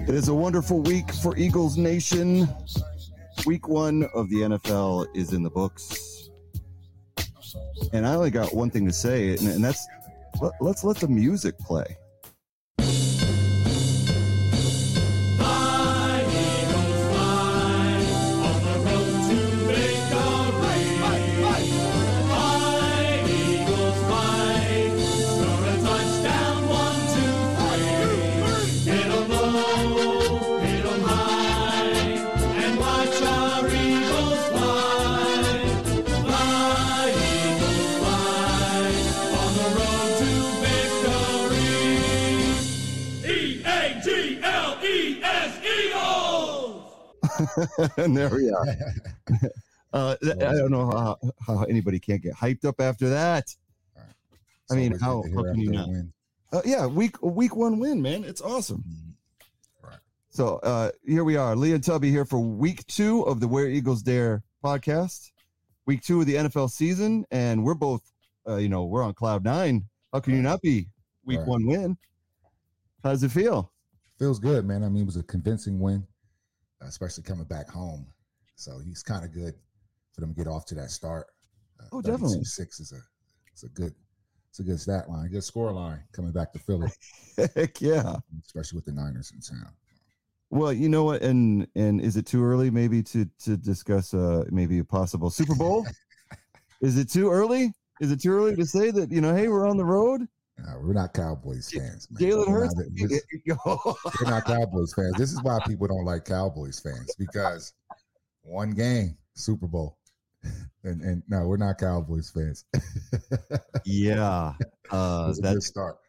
It is a wonderful week for Eagles Nation. Week 1 of the NFL is in the books. And I only got one thing to say, and that's let's let the music play. And there we are. I don't know how anybody can't get hyped up after that. Right. I mean, how can you not? Yeah, week 1 win, man. It's awesome. Right. So here we are, Lee and Tubby here for week 2 of the Where Eagles Dare podcast. Week 2 of the NFL season, and we're both, we're on cloud 9. How can you not be week 1 win? How does it feel? Feels good, man. I mean, it was a convincing win, especially coming back home. So he's kind of good for them to get off to that start. Definitely. 32-6 is a good stat line, good score line coming back to Philly. Heck yeah. Especially with the Niners in town. Well, you know what, and is it too early maybe to discuss maybe a possible Super Bowl? Is it too early? Is it too early to say that, hey, we're on the road? We're not Cowboys fans, man. Jalen Hurts. We're not Cowboys fans. This is why people don't like Cowboys fans, because one game, Super Bowl. And no, we're not Cowboys fans. Yeah. That's a good start.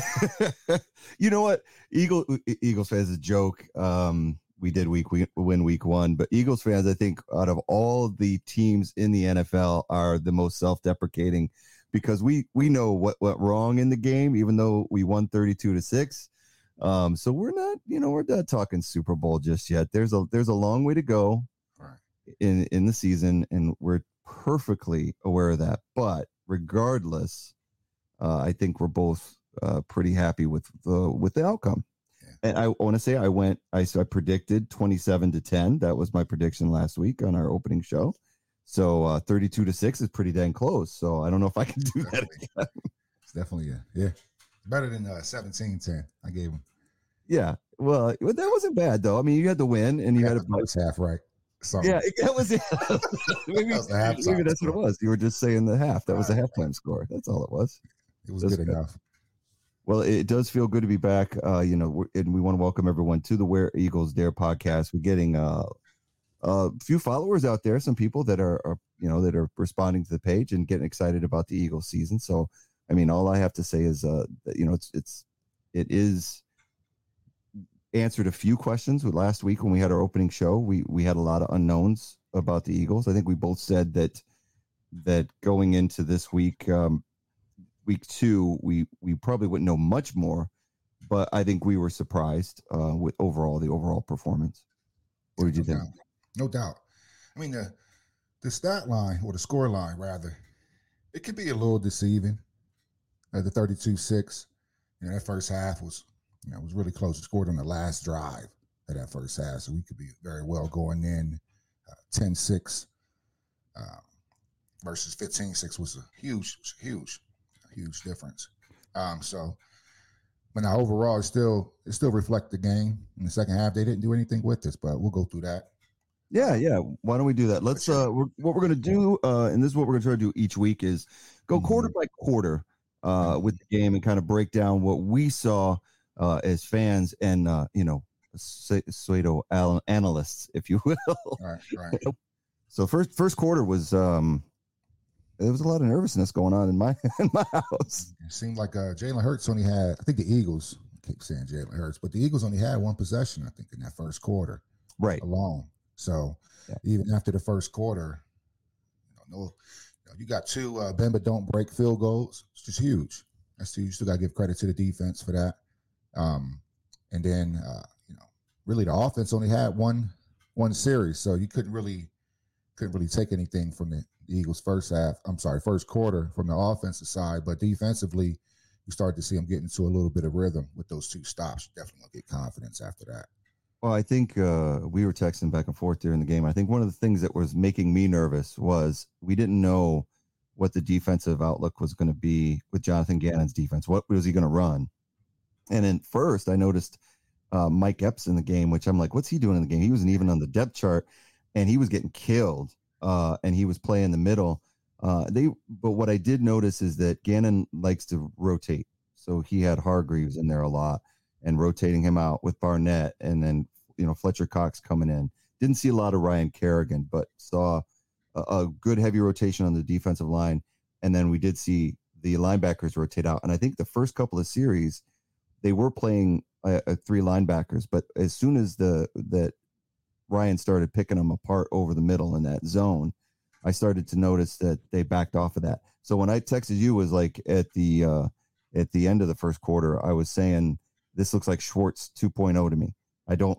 You know what? Eagles fans is a joke. We did win week 1, but Eagles fans, I think, out of all the teams in the NFL, are the most self-deprecating, because we know what went wrong in the game, even though we won 32-6. So we're not talking Super Bowl just yet. There's a long way to go in the season, and we're perfectly aware of that. But regardless, I think we're both pretty happy with the outcome. Yeah. And I want to say I predicted 27-10. That was my prediction last week on our opening show. So 32-6 is pretty dang close. So I don't know if I can do that again. It's definitely better than 17-10. I gave him. Yeah, well, that wasn't bad though. I mean, you had the win, and you had a first half right. Something. Yeah, that was it. maybe that's what it was. You were just saying the half. That was the halftime score. That's all it was. It was good enough. Well, it does feel good to be back. And we want to welcome everyone to the Where Eagles Dare podcast. We're getting a few followers out there, some people that are responding to the page and getting excited about the Eagles season. So, I mean, all I have to say is it is answered a few questions with last week when we had our opening show. We had a lot of unknowns about the Eagles. I think we both said that going into this week, week 2, we probably wouldn't know much more, but I think we were surprised with the overall performance. What did you think? No doubt. I mean, the stat line, or the score line rather, it could be a little deceiving. The 32-6, that first half was really close. It scored on the last drive of that first half, so we could be very well going in 10-6 versus 15-6 was a huge difference. But now overall, it still reflect the game. In the second half, they didn't do anything with this, but we'll go through that. Yeah. Why don't we do that? Let's. What we're going to do, and this is what we're going to try to do each week, is go quarter by quarter with the game and kind of break down what we saw as fans and pseudo analysts, if you will. Right. So first quarter was there was a lot of nervousness going on in my house. It seemed like Jalen Hurts only had, I think the Eagles, I keep saying Jalen Hurts, but the Eagles only had one possession, I think, in that first quarter. Right. Alone. So even after the first quarter, you got 2 bend but don't break field goals. It's just huge. That's huge. You still got to give credit to the defense for that. And then, really the offense only had one series, so you couldn't really take anything from the Eagles first quarter from the offensive side. But defensively, you started to see them get into a little bit of rhythm with those 2 stops. You definitely gonna get confidence after that. Well, I think we were texting back and forth during the game. I think one of the things that was making me nervous was we didn't know what the defensive outlook was going to be with Jonathan Gannon's defense. What was he going to run? And then first, I noticed Mike Epps in the game, which I'm like, what's he doing in the game? He wasn't even on the depth chart, and he was getting killed, and he was playing the middle. But what I did notice is that Gannon likes to rotate. So he had Hargreaves in there a lot and rotating him out with Barnett, and then Fletcher Cox coming in. Didn't see a lot of Ryan Kerrigan, but saw a good heavy rotation on the defensive line. And then we did see the linebackers rotate out. And I think the first couple of series, they were playing three linebackers, but as soon as that Ryan started picking them apart over the middle in that zone, I started to notice that they backed off of that. So when I texted you, was like at the end of the first quarter, I was saying this looks like Schwartz 2.0 to me. I don't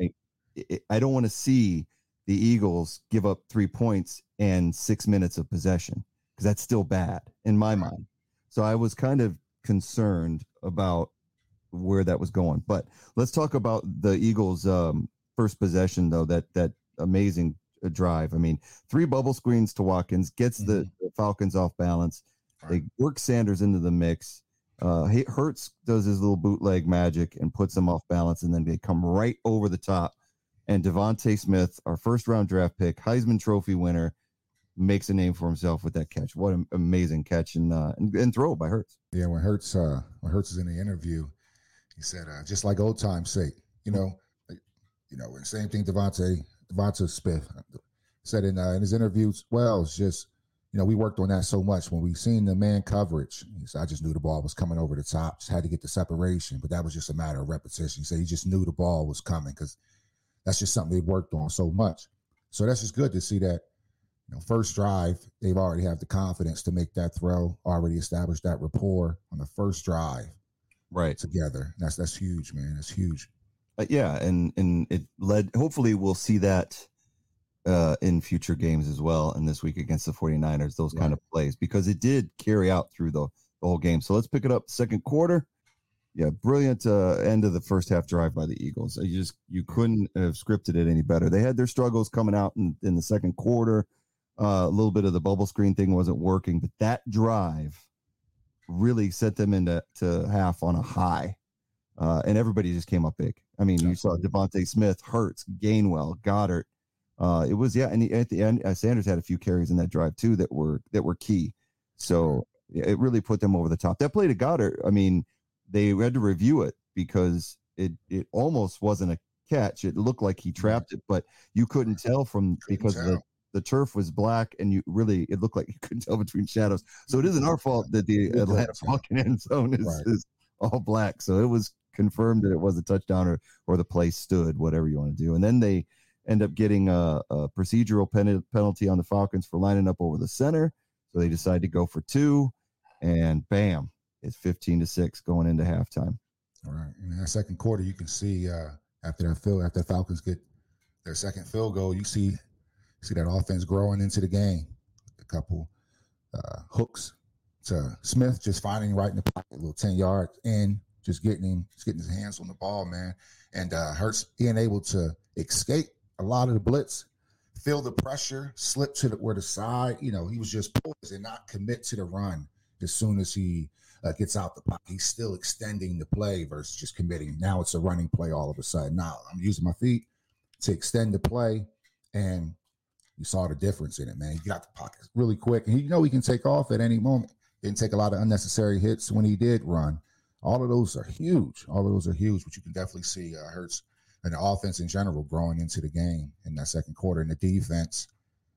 want to see the Eagles give up 3 points and 6 minutes of possession, because that's still bad in my mind. So I was kind of concerned about where that was going. But let's talk about the Eagles' first possession, though, that amazing drive. I mean, 3 bubble screens to Watkins, gets the Falcons off balance. They work Sanders into the mix. Hurts does his little bootleg magic and puts them off balance, and then they come right over the top. And Devontae Smith, our first-round draft pick, Heisman Trophy winner, makes a name for himself with that catch. What an amazing catch and throw by Hurts. Yeah, when Hurts is in the interview, he said, just like old time's sake, and same thing Devontae Smith said in his interviews. Well, it's just, we worked on that so much when we seen the man coverage. He said, I just knew the ball was coming over the top, just had to get the separation, but that was just a matter of repetition. He said he just knew the ball was coming because that's just something they worked on so much. So that's just good to see that, first drive, they've already have the confidence to make that throw, already established that rapport on the first drive. Right. Together. That's huge, man. That's huge. Yeah. And it led, hopefully we'll see that in future games as well. And this week against the 49ers, those kind of plays, because it did carry out through the whole game. So let's pick it up second quarter. Yeah, brilliant end of the first half drive by the Eagles. You couldn't have scripted it any better. They had their struggles coming out in the second quarter. A little bit of the bubble screen thing wasn't working, but that drive really set them into half on a high. And everybody just came up big. I mean, you saw Devontae Smith, Hurts, Gainwell, Goddard. It was, and at the end, Sanders had a few carries in that drive too that were key. So it really put them over the top. That play to Goddard, I mean, they had to review it because it almost wasn't a catch. It looked like he trapped it, but you couldn't tell because the turf was black, and it looked like you couldn't tell between shadows. So it isn't our fault that the Atlanta Falcon end zone is all black. So it was confirmed that it was a touchdown or the play stood, whatever you want to do. And then they end up getting a procedural penalty on the Falcons for lining up over the center. So they decide to go for 2, and bam, it's 15-6 going into halftime. All right. In that second quarter, you can see after the Falcons get their second field goal, you see that offense growing into the game. A couple hooks to Smith, just finding right in the pocket, a little 10 yards in, just getting his hands on the ball, man. And Hurts being able to escape a lot of the blitz, feel the pressure, slip to the side. He was just poised and not commit to the run as soon as he gets out the pocket. He's still extending the play versus just committing. Now it's a running play all of a sudden. Now I'm using my feet to extend the play, and you saw the difference in it, man. He got the pocket really quick, and he can take off at any moment. Didn't take a lot of unnecessary hits when he did run. All of those are huge. But you can definitely see Hurts and the offense in general growing into the game in that second quarter. And the defense,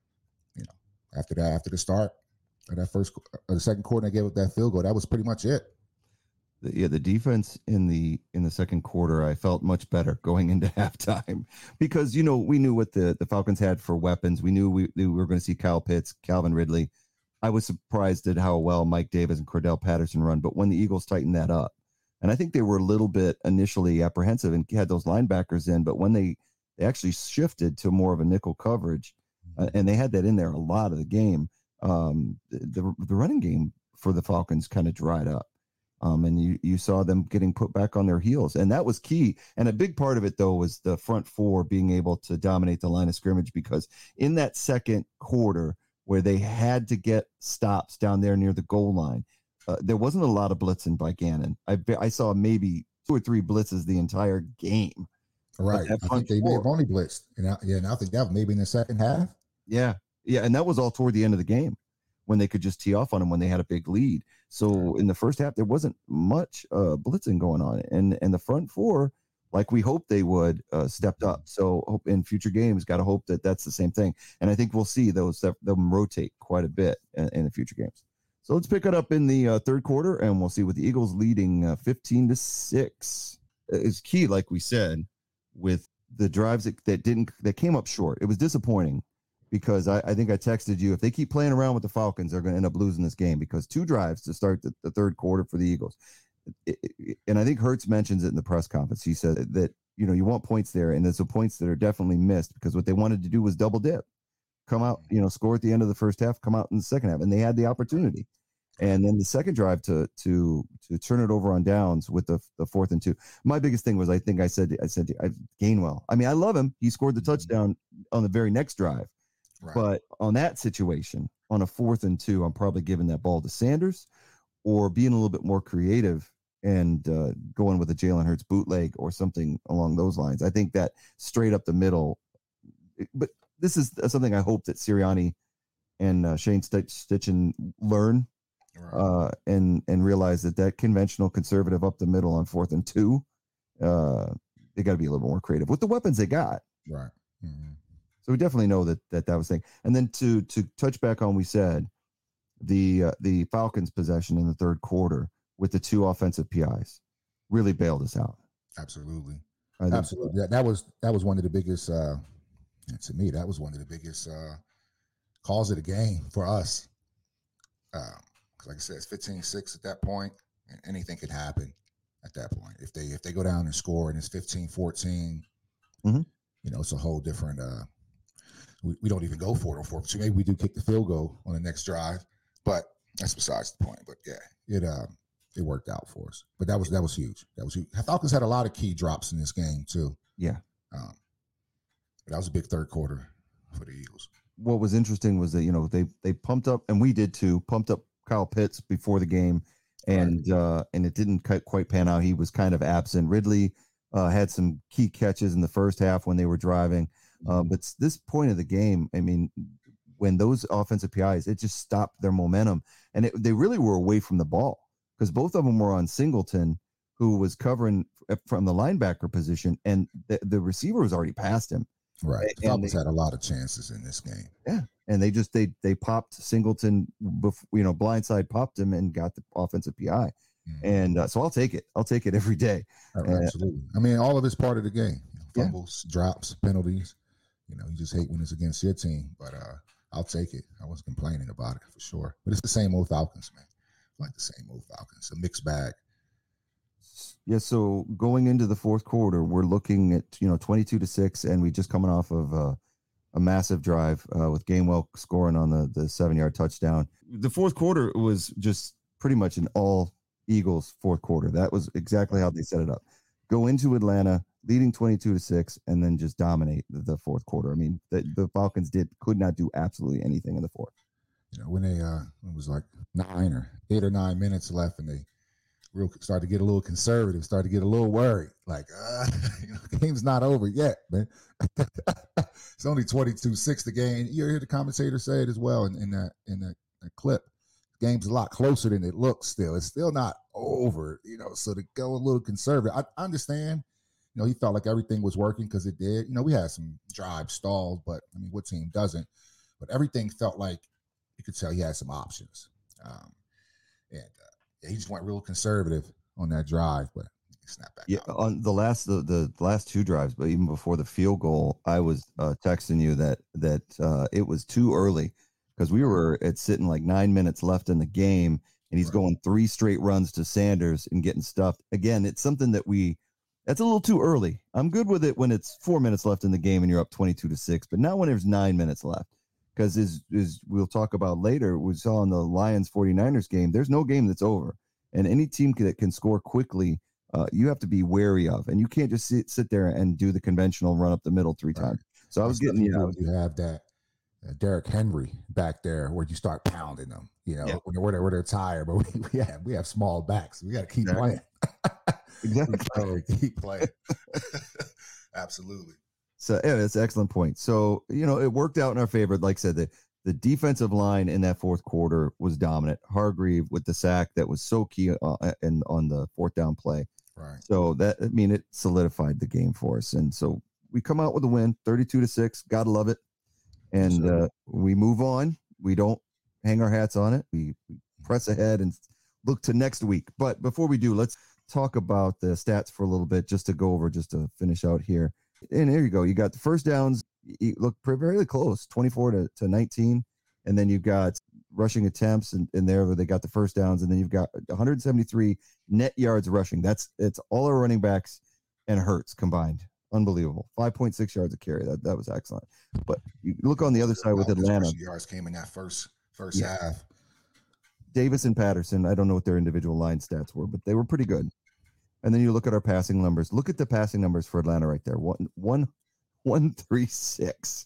after the start of the second quarter, they gave up that field goal. That was pretty much it. The defense in the second quarter, I felt much better going into halftime because, we knew what the Falcons had for weapons. We knew we were going to see Kyle Pitts, Calvin Ridley. I was surprised at how well Mike Davis and Cordell Patterson run, but when the Eagles tightened that up, and I think they were a little bit initially apprehensive and had those linebackers in, but when they actually shifted to more of a nickel coverage, and they had that in there a lot of the game, the running game for the Falcons kind of dried up. And you saw them getting put back on their heels, and that was key. And a big part of it, though, was the front four being able to dominate the line of scrimmage, because in that second quarter where they had to get stops down there near the goal line, there wasn't a lot of blitzing by Gannon. I saw maybe 2 or 3 blitzes the entire game. Right. I think they may have only blitzed. And I think that was maybe in the second half. Yeah. And that was all toward the end of the game, when they could just tee off on them when they had a big lead. So in the first half, there wasn't much blitzing going on. And the front four, like we hoped they would, stepped up. So hope in future games, got to hope that that's the same thing. And I think we'll see them rotate quite a bit in the future games. So let's pick it up in the third quarter, and we'll see with the Eagles leading 15-6. It's key, like we said, with the drives that came up short. It was disappointing, because I think I texted you, if they keep playing around with the Falcons, they're going to end up losing this game, because 2 drives to start the third quarter for the Eagles. And I think Hurts mentions it in the press conference. He said that, you want points there, and there's some points that are definitely missed, because what they wanted to do was double dip, come out, score at the end of the first half, come out in the second half, and they had the opportunity. And then the second drive to turn it over on downs with the 4th and 2. My biggest thing was, I said Gainwell. I mean, I love him. He scored the touchdown on the very next drive. Right. But on that situation, on a 4th and 2, I'm probably giving that ball to Sanders, or being a little bit more creative and going with a Jalen Hurts bootleg or something along those lines. I think that straight up the middle. But this is something I hope that Sirianni and Shane Steichen learn. Right. And realize that conventional conservative up the middle on 4th and 2, they got to be a little more creative with the weapons they got. Right. Mm-hmm. So we definitely know that was thing. And then to touch back on, we said the Falcons' possession in the third quarter with the 2 offensive PIs really bailed us out. Absolutely. Absolutely. That was one of the biggest. To me, that was one of the biggest calls of the game for us. Like I said, it's 15-6 at that point, and anything could happen at that point. If they go down and score and it's 15-14, it's a whole different. We don't even go for it on 4th. So maybe we do kick the field goal on the next drive, but that's besides the point. But yeah, it worked out for us. But that was huge. That was huge. Falcons had a lot of key drops in this game too. Yeah, but that was a big third quarter for the Eagles. What was interesting was that they pumped up, and we did too. Pumped up Kyle Pitts before the game, and it didn't quite pan out. He was kind of absent. Ridley had some key catches in the first half when they were driving, but this point of the game, I mean, when those offensive PIs, it just stopped their momentum, and they really were away from the ball, because both of them were on Singleton, who was covering from the linebacker position, and the receiver was already past him. Right. The Falcons had a lot of chances in this game. Yeah. And they popped Singleton, blindside popped him and got the offensive PI. And so I'll take it. I'll take it every day. Absolutely. I mean, all of it's part of the game. Fumbles, drops, penalties. You just hate when it's against your team, but I'll take it. I wasn't complaining about it for sure. But it's the same old Falcons, man. Like the same old Falcons. A mixed bag. Yeah, so going into the fourth quarter, we're looking at 22-6, and we just coming off of a massive drive with Gainwell scoring on the 7-yard touchdown. The fourth quarter was just pretty much an all Eagles fourth quarter. That was exactly how they set it up. Go into Atlanta, leading 22-6, and then just dominate the fourth quarter. I mean, the Falcons could not do absolutely anything in the fourth. When they it was like 8 or 9 minutes left, and they started to get a little conservative, started to get a little worried. Like, the game's not over yet, man. It's only 22-6 the game. You hear the commentator say it as well in that clip. The game's a lot closer than it looks still. It's still not over, so to go a little conservative. I understand, he felt like everything was working because it did. We had some drive stalls, but, I mean, what team doesn't? But everything felt like you could tell he had some options. He just went real conservative on that drive, but he snapped back out. On the last two drives, but even before the field goal, I was texting you that it was too early, because we were sitting like 9 minutes left in the game, and he's going 3 straight runs to Sanders and getting stuffed. Again, it's something that's a little too early. I'm good with it when it's 4 minutes left in the game and you're up 22-6, but not when there's 9 minutes left. Because as we'll talk about later, we saw in the Lions 49ers game, there's no game that's over And any team that can score quickly, you have to be wary of. And you can't just sit there and do the conventional run up the middle 3 times. So I was getting, you have that Derrick Henry back there where you start pounding them, where they're tired, but we have small backs. We got to keep playing. Exactly. Keep playing. Absolutely. So yeah, that's an excellent point. So, it worked out in our favor. Like I said, the defensive line in that fourth quarter was dominant. Hargrave with the sack that was so key on the fourth down play. Right. So it solidified the game for us. And so we come out with a win, 32-6. Gotta love it. And we move on. We don't hang our hats on it. We press ahead and look to next week. But before we do, let's talk about the stats for a little bit, just to finish out here. And there you go. You got the first downs. You look very close, 24 to 19. And then you've got rushing attempts in there where they got the first downs. And then you've got 173 net yards rushing. It's all our running backs and Hurts combined. Unbelievable. 5.6 yards a carry. That was excellent. But you look on the other side with Atlanta. Yards came in that first half. Davis and Patterson, I don't know what their individual line stats were, but they were pretty good. And then you look at our passing numbers. Look at the passing numbers for Atlanta right there. 136.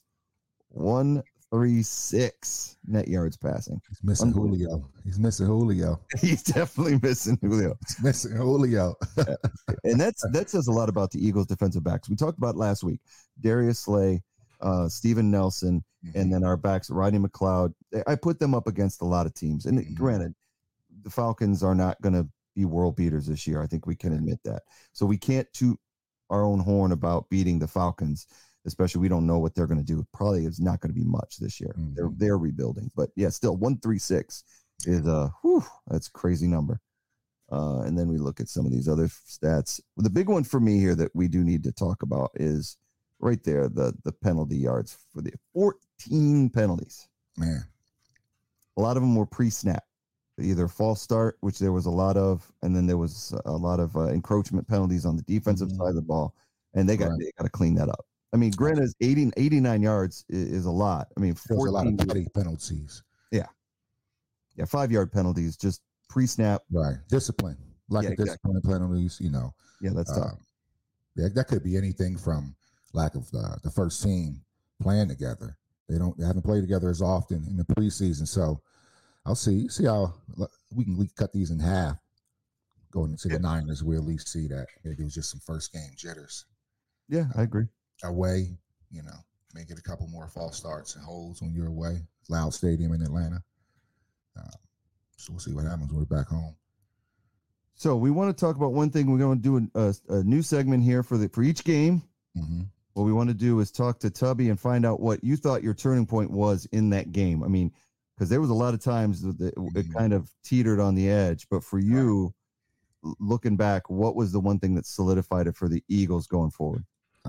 136 net yards passing. He's missing Julio. He's definitely missing Julio. And that says a lot about the Eagles defensive backs. We talked about last week. Darius Slay, Steven Nelson, and then our backs, Rodney McLeod. I put them up against a lot of teams. And granted, the Falcons are not going to be world beaters this year. I think we can admit that. So we can't toot our own horn about beating the Falcons, especially we don't know what they're going to do. Probably is not going to be much this year. They're rebuilding. But yeah, still 136 is that's a crazy number. And then we look at some of these other stats. The big one for me here that we do need to talk about is right there, the penalty yards for the 14 penalties. Man. A lot of them were pre-snap. Either false start, which there was a lot of, and then there was a lot of encroachment penalties on the defensive side of the ball, and they got to clean that up. I mean, granted, 89 yards is a lot. I mean, 14, a lot of petty penalties. Yeah, 5-yard penalties, just pre-snap. Right, discipline, discipline penalties. Yeah, that's tough. That could be anything from lack of the first team playing together. They haven't played together as often in the preseason, so. I'll see how we can cut these in half. Going into the Niners, we'll at least see that maybe it was just some first game jitters. Yeah, I agree. Away, may get a couple more false starts and holds when you're away. Loud stadium in Atlanta. So we'll see what happens when we're back home. So we want to talk about one thing. We're going to do a new segment here for each game. Mm-hmm. What we want to do is talk to Tubby and find out what you thought your turning point was in that game. I mean, because there was a lot of times that it kind of teetered on the edge. But for you, looking back, what was the one thing that solidified it for the Eagles going forward?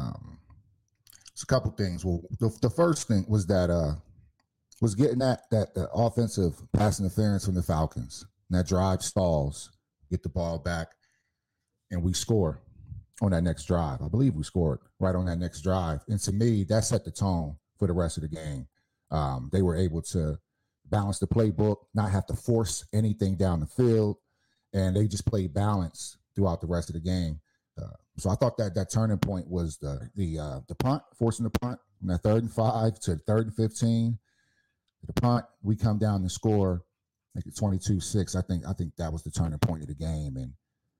It's a couple things. Well, the first thing was that was getting that the offensive pass interference from the Falcons. And that drive stalls, get the ball back, and we score on that next drive. I believe we scored right on that next drive. And to me, that set the tone for the rest of the game. They were able to balance the playbook, not have to force anything down the field, and they just played balance throughout the rest of the game. So I thought that turning point was the punt, forcing the punt from that 3rd and 5 to 3rd and 15. The punt, we come down and score like 22-6. I think that was the turning point of the game, and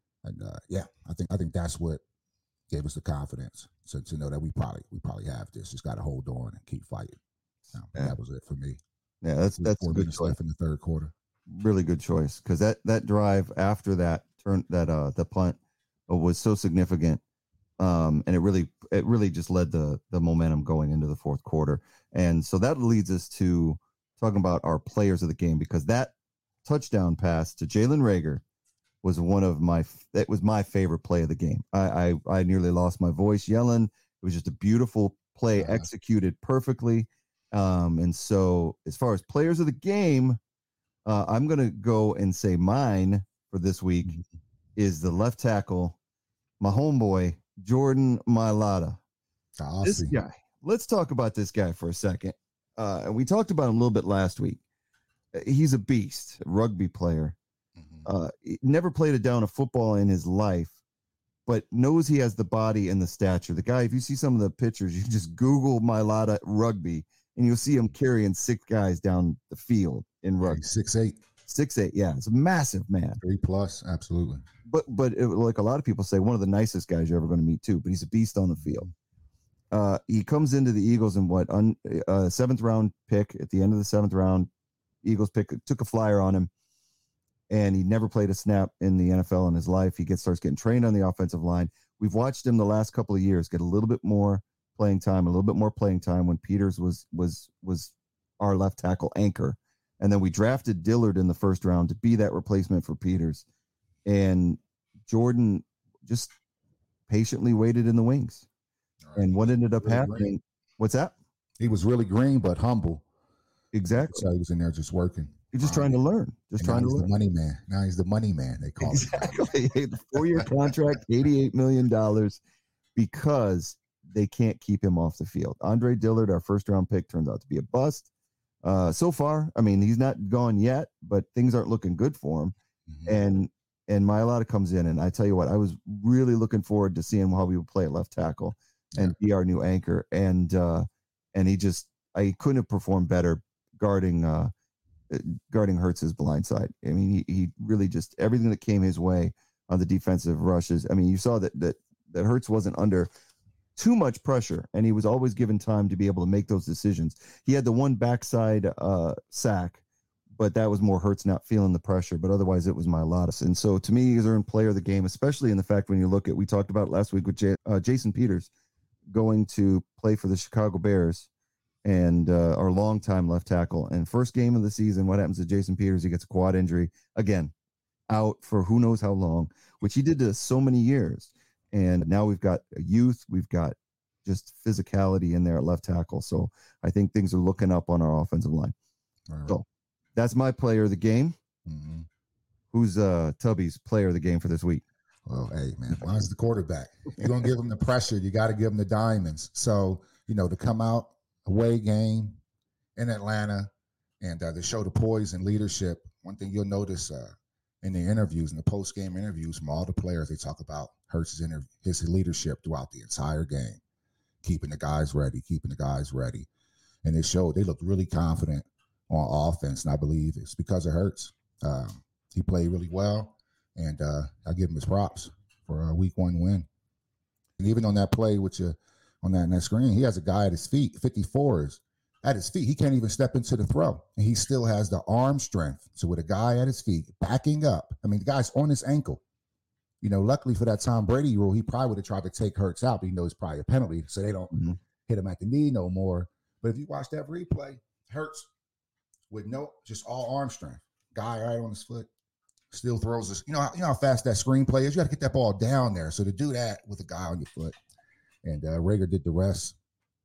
I think that's what gave us the confidence to know that we probably have this. Just got to hold on and keep fighting. That was it for me. Yeah, that's a good choice in the third quarter. Really good choice, because that drive after that the punt was so significant, and it really just led the momentum going into the fourth quarter. And so that leads us to talking about our players of the game, because that touchdown pass to Jalen Reagor was my favorite play of the game. I nearly lost my voice yelling. It was just a beautiful play, executed perfectly. And so as far as players of the game, I'm going to go and say mine for this week is the left tackle, my homeboy, Jordan Mailata. This guy, let's talk about this guy for a second. And we talked about him a little bit last week. He's a beast, a rugby player. He never played a down of football in his life, but knows he has the body and the stature. The guy, if you see some of the pictures, you just Google Mailata rugby, and you'll see him carrying 6 guys down the field in rugby. 6'8". 6'8", yeah. It's a massive man. 3+, absolutely. But like a lot of people say, one of the nicest guys you're ever going to meet, too. But he's a beast on the field. He comes into the Eagles in what? 7th round pick at the end of the 7th round. Eagles took a flyer on him, and he never played a snap in the NFL in his life. He starts getting trained on the offensive line. We've watched him the last couple of years get a little bit more playing time when Peters was our left tackle anchor. And then we drafted Dillard in the 1st round to be that replacement for Peters. And Jordan just patiently waited in the wings. Right. And what ended up happening? Green. What's that? He was really green, but humble. Exactly. So he was in there just working. He's just trying to learn. Just trying to learn. The money man. Now he's the money man, they call him. Exactly. The 4-year contract, $88 million, because they can't keep him off the field. Andre Dillard, our 1st round pick, turns out to be a bust. So far, I mean, he's not gone yet, but things aren't looking good for him. Mm-hmm. And Mailata comes in, and I tell you what, I was really looking forward to seeing how he would play at left tackle and be our new anchor. And he couldn't have performed better guarding Hurts's blind side. I mean, he really just everything that came his way on the defensive rushes. I mean, you saw that Hurts wasn't under too much pressure, and he was always given time to be able to make those decisions. He had the one backside sack, but that was more Hurts not feeling the pressure. But otherwise, it was Mailata. And so, to me, he's earned player of the game, especially in the fact when you look at, we talked about last week with Jason Peters going to play for the Chicago Bears, and our longtime left tackle. And first game of the season, what happens to Jason Peters? He gets a quad injury again, out for who knows how long, which he did to so many years. And now we've got a youth, we've got just physicality in there at left tackle. So I think things are looking up on our offensive line. Right. So that's my player of the game. Mm-hmm. Who's Tubby's player of the game for this week? Well, hey, man, mine's the quarterback. If you're going to give him the pressure, you got to give him the diamonds. So, to come out, away game in Atlanta, and to show the poise and leadership. One thing you'll notice in the interviews, in the post-game interviews from all the players, they talk about Hurts's his leadership throughout the entire game, keeping the guys ready. And it showed. They looked really confident on offense, and I believe it's because of Hurts. He played really well, and I give him his props for a week 1 win. And even on that play with you, on that screen, he has a guy at his feet, 54s at his feet. He can't even step into the throw, and he still has the arm strength. So with a guy at his feet, backing up, I mean, the guy's on his ankle. Luckily for that Tom Brady rule, he probably would have tried to take Hurts out, but he knows it's probably a penalty, so they don't hit him at the knee no more. But if you watch that replay, Hurts with just all arm strength, guy right on his foot, still throws this. You know how fast that screen play is? You got to get that ball down there. So to do that with a guy on your foot, and Reagor did the rest.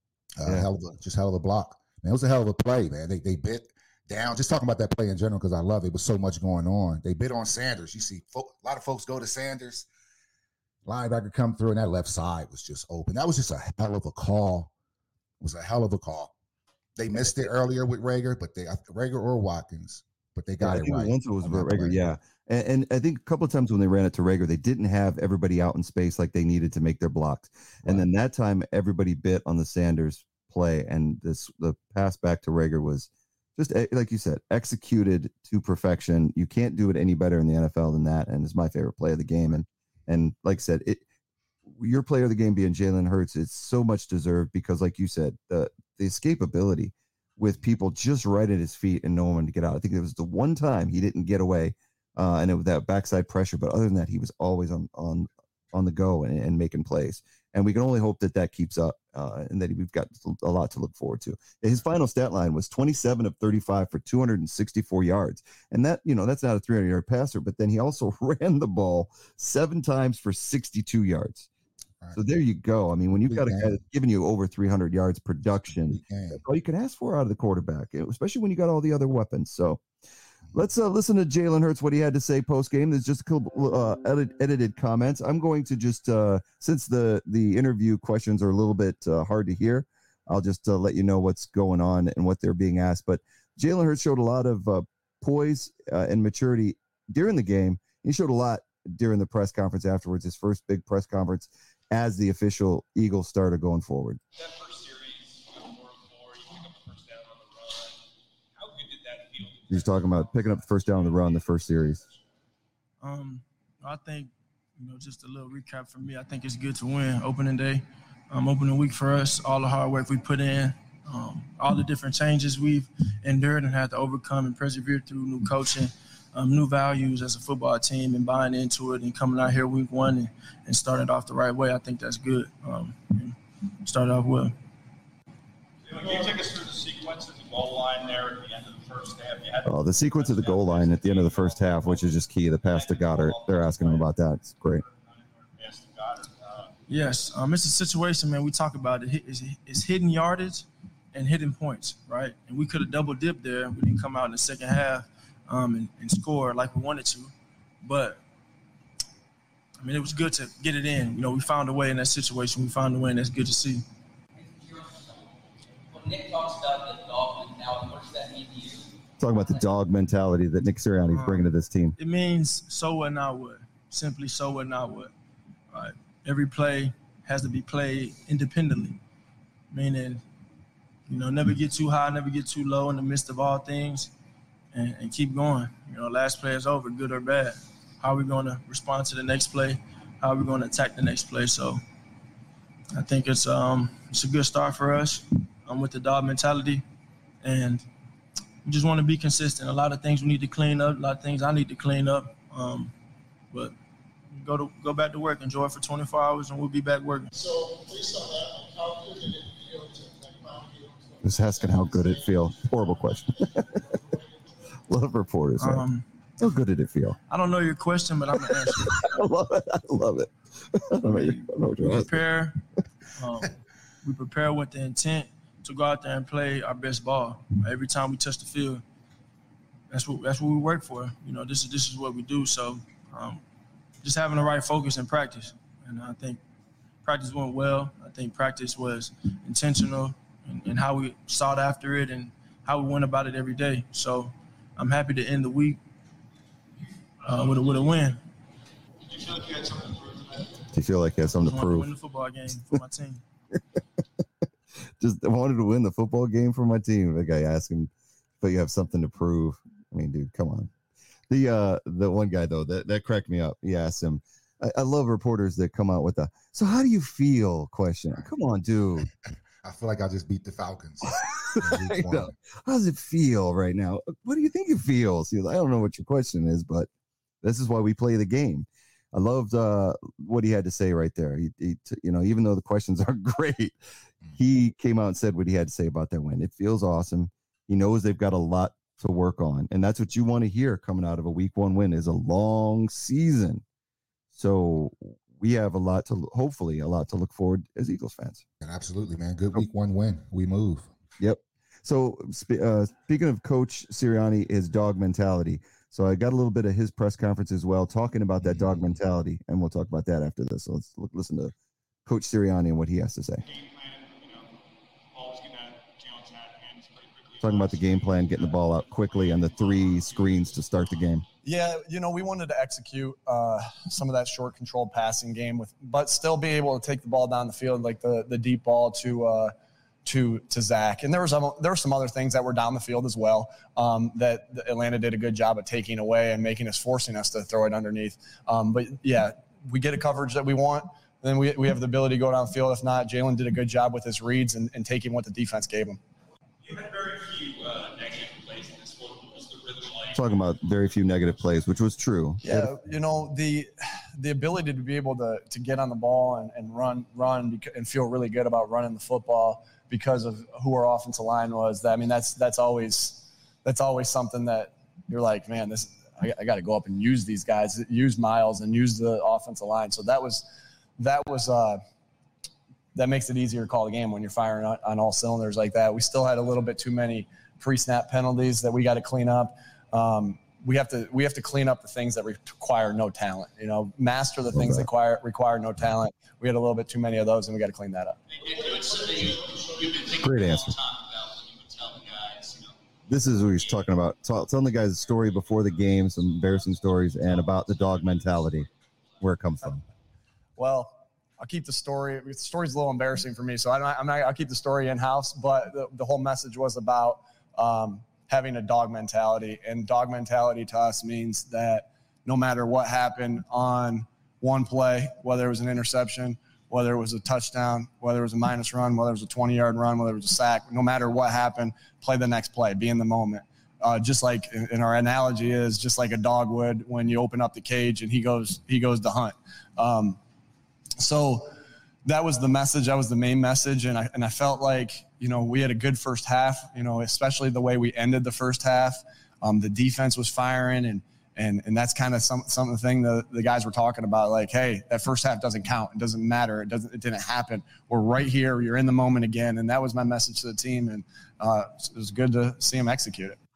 Hell of a block. Man, it was a hell of a play, man. They bit down. Just talking about that play in general because I love it. With so much going on. They bit on Sanders. You see a lot of folks go to Sanders. Linebacker come through, and that left side was just open. That was just a hell of a call. It was a hell of a call. They missed it earlier with Reagor, but Reagor or Watkins, but they got it right. Once it was Reagor, yeah. And I think a couple of times when they ran it to Reagor, they didn't have everybody out in space like they needed to make their blocks. Right. And then that time, everybody bit on the Sanders play, and the pass back to Reagor was just, like you said, executed to perfection. You can't do it any better in the NFL than that, and it's my favorite play of the game. And like I said, your player of the game being Jalen Hurts, it's so much deserved because, like you said, the escapability with people just right at his feet and no one to get out. I think it was the one time he didn't get away. And it was that backside pressure, but other than that, he was always on the go and making plays. And we can only hope that keeps up and that we've got a lot to look forward to. His final stat line was 27 of 35 for 264 yards. And that, that's not a 300-yard passer, but then he also ran the ball 7 times for 62 yards. Right. So there you go. I mean, when you've got a guy that's giving you over 300 yards production, that's all you can ask for out of the quarterback, especially when you got all the other weapons. So let's listen to Jalen Hurts, what he had to say post-game. There's just a couple edited comments. I'm going to just, since the interview questions are a little bit hard to hear, I'll just let you know what's going on and what they're being asked. But Jalen Hurts showed a lot of poise and maturity during the game. He showed a lot during the press conference afterwards, his first big press conference as the official Eagles starter going forward. That first series, 4-4, you pick up the first down on the run. How good did that feel? He's talking about picking up the first down on the run the first series. I think, just a little recap for me. I think it's good to win opening day, opening week for us, all the hard work we put in, all the different changes we've endured and had to overcome and persevere through, new coaching, new values as a football team, and buying into it and coming out here week one and starting off the right way. I think that's good. Start off well. Can you take us through the sequence of the goal line there at the end of the first half? The sequence of the goal line at the end of the first half, which is just key, the pass to Goddard. They're asking him about that. It's great. Yes, it's a situation, man. We talk about it. It's hidden yardage and hidden points, right? And we could have double dipped there. We didn't come out in the second half and score like we wanted to. But, it was good to get it in. We found a way in that situation. We found a way, and that's good to see. When Nick talks about the dog mentality, what does that mean to you? Talking about the dog mentality that Nick Sirianni is bringing to this team. It means so what, not what. Simply so what, not what. Right? Every play has to be played independently, meaning, never get too high, never get too low in the midst of all things, and keep going. Last play is over, good or bad. How are we going to respond to the next play? How are we going to attack the next play? So I think it's a good start for us with the dog mentality, and we just want to be consistent. A lot of things we need to clean up, a lot of things I need to clean up, but go back to work, enjoy it for 24 hours, and we'll be back working. So based on that, how good did it feel to Just asking how good it feel. Horrible question. Love reporters. Right? How good did it feel? I don't know your question, but I'm going to answer it. I love it. I don't know what you're asking. We prepare with the intent to go out there and play our best ball. Every time we touch the field, that's what we work for. This is what we do. So just having the right focus in practice. And I think practice went well. I think practice was intentional in how we sought after it and how we went about it every day. So I'm happy to end the week with a win. Did you feel like you had something to prove tonight? Do you feel like you had something to prove? Win the football game for my team. Just wanted to win the football game for my team. The guy asking, but you have something to prove. Dude, come on. The one guy though that cracked me up. He asked him. I love reporters that come out with so how do you feel question. Come on, dude. I feel like I just beat the Falcons. How does it feel right now? What do you think it feels? He was like, I don't know what your question is, but this is why we play the game. I loved what he had to say right there. He even though the questions are great, he came out and said what he had to say about that win. It feels awesome. He knows they've got a lot to work on, and that's what you want to hear coming out of a week one win is a long season. So we have hopefully a lot to look forward as Eagles fans. And absolutely, man. Good week one win. We move. Yep. So speaking of Coach Sirianni, his dog mentality. So I got a little bit of his press conference as well, talking about that dog mentality, and we'll talk about that after this. So let's listen to Coach Sirianni and what he has to say. Talking about the game plan, getting the ball out quickly, and the 3 screens to start the game. Yeah, we wanted to execute some of that short controlled passing game but still be able to take the ball down the field, like the deep ball to Zach. And there were some other things that were down the field as well that Atlanta did a good job of taking away and forcing us to throw it underneath. But yeah, we get a coverage that we want. Then we have the ability to go downfield. If not, Jalen did a good job with his reads and taking what the defense gave him. You had very few negative plays in this one. What was the rhythm like? Talking about very few negative plays, which was true. Yeah, the ability to be able to get on the ball and run and feel really good about running the football because of who our offensive line was. That's always something that you're like, man, I got to go up and use these guys, use Miles and use the offensive line. So that makes it easier to call the game when you're firing on all cylinders like that. We still had a little bit too many pre-snap penalties that we got to clean up. We have to clean up the things that require no talent. Master the things that require no talent. We had a little bit too many of those, and we got to clean that up. You've been thinking Great for a long answer. time about when you would tell the guys, this is what he's talking about. Telling the guys a story before the game, some embarrassing stories, and about the dog mentality, where it comes from. Well, I'll keep the story. The story's a little embarrassing for me, so I'll keep the story in-house. But the whole message was about having a dog mentality. And dog mentality to us means that no matter what happened on one play, whether it was an interception, whether it was a touchdown, whether it was a minus run, whether it was a 20-yard run, whether it was a sack, no matter what happened, play the next play, be in the moment. Just like in our analogy is just like a dog would when you open up the cage and he goes to hunt. So that was the message. That was the main message. And I felt like, we had a good first half, especially the way we ended the first half. The defense was firing and that's kind of some of the thing the guys were talking about, like, hey, that first half doesn't count. It doesn't matter. It didn't happen. We're right here. You're in the moment again. And that was my message to the team. And it was good to see them execute it.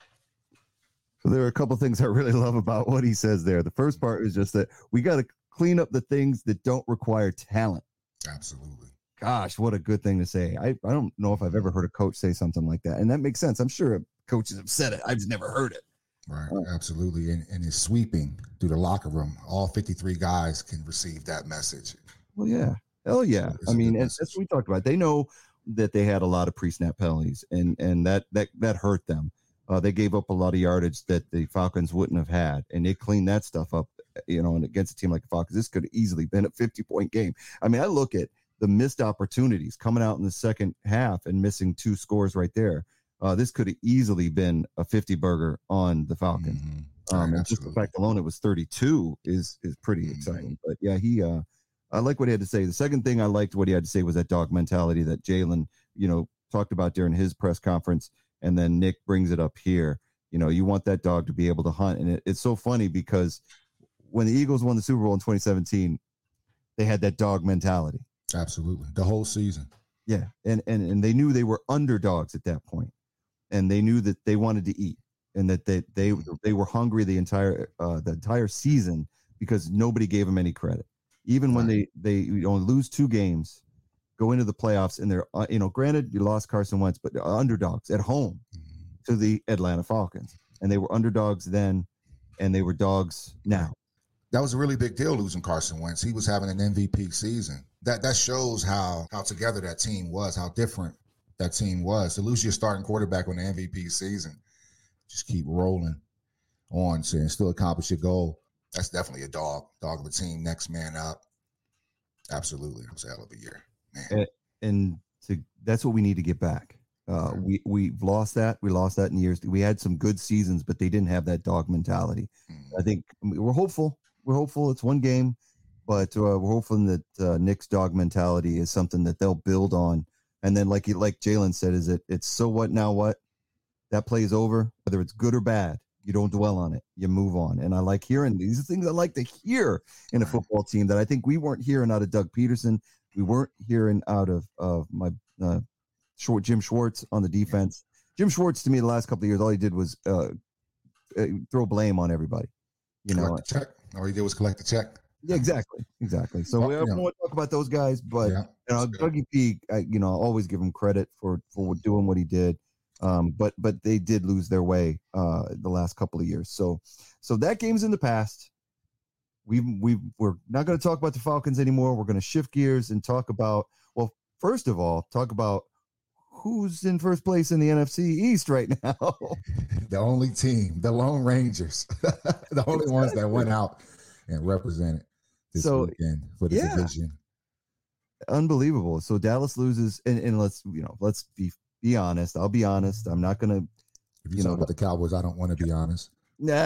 So there are a couple of things I really love about what he says there. The first part is just that we got to clean up the things that don't require talent. Absolutely. Gosh, what a good thing to say. I don't know if I've ever heard a coach say something like that. And that makes sense. I'm sure coaches have said it. I've just never heard it. Right. Absolutely. And it's sweeping through the locker room. All 53 guys can receive that message. Well, yeah. Hell yeah. I mean, that's what we talked about. They know that they had a lot of pre-snap penalties and that hurt them. They gave up a lot of yardage that the Falcons wouldn't have had, and they cleaned that stuff up, and against a team like the Falcons, this could have easily been a 50-point game. I mean, I look at the missed opportunities coming out in the second half and missing 2 scores right there. This could have easily been a 50-burger on the Falcons. Mm-hmm. And just the fact alone it was 32 is pretty exciting. But yeah, I like what he had to say. The second thing I liked what he had to say was that dog mentality that Jalen, talked about during his press conference. And then Nick brings it up here. You want that dog to be able to hunt. And it's so funny because when the Eagles won the Super Bowl in 2017, they had that dog mentality. Absolutely. The whole season. Yeah. And they knew they were underdogs at that point. And they knew that they wanted to eat and that they were hungry the entire season because nobody gave them any credit. Even when they lose 2 games, go into the playoffs, and they're, granted, you lost Carson Wentz, but they're underdogs at home to the Atlanta Falcons. And they were underdogs then, and they were dogs now. That was a really big deal, losing Carson Wentz. He was having an MVP season. That shows how together that team was, how different that team was. To lose your starting quarterback on the MVP season, just keep rolling on and still accomplish your goal. That's definitely a dog of a team, next man up. Absolutely. It was a hell of a year. And that's what we need to get back. We've lost that. We lost that in years. We had some good seasons, but they didn't have that dog mentality. I think we're hopeful. We're hopeful. It's one game, but we're hopeful that Nick's dog mentality is something that they'll build on. And then, like Jalen said, it's so what now what? That play is over, whether it's good or bad. You don't dwell on it. You move on. And I like hearing these are things I like to hear in a football team that I think we weren't hearing out of Doug Peterson. We weren't hearing out of my Jim Schwartz on the defense. Jim Schwartz, to me, the last couple of years, all he did was throw blame on everybody. Collect the check. All he did was collect the check. Yeah, exactly. So we don't want to talk about those guys, but Dougie P, I'll always give him credit for doing what he did. But they did lose their way the last couple of years. So that game's in the past. We're not going to talk about the Falcons anymore. We're going to shift gears and talk about, first of all, who's in first place in the NFC East right now. The only team, the Lone Rangers, the only ones that went out and represented this weekend for the division. Unbelievable. So Dallas loses, and let's be honest. I'll be honest. I'm not going to. If you talk about the Cowboys, I don't want to be honest. Nah.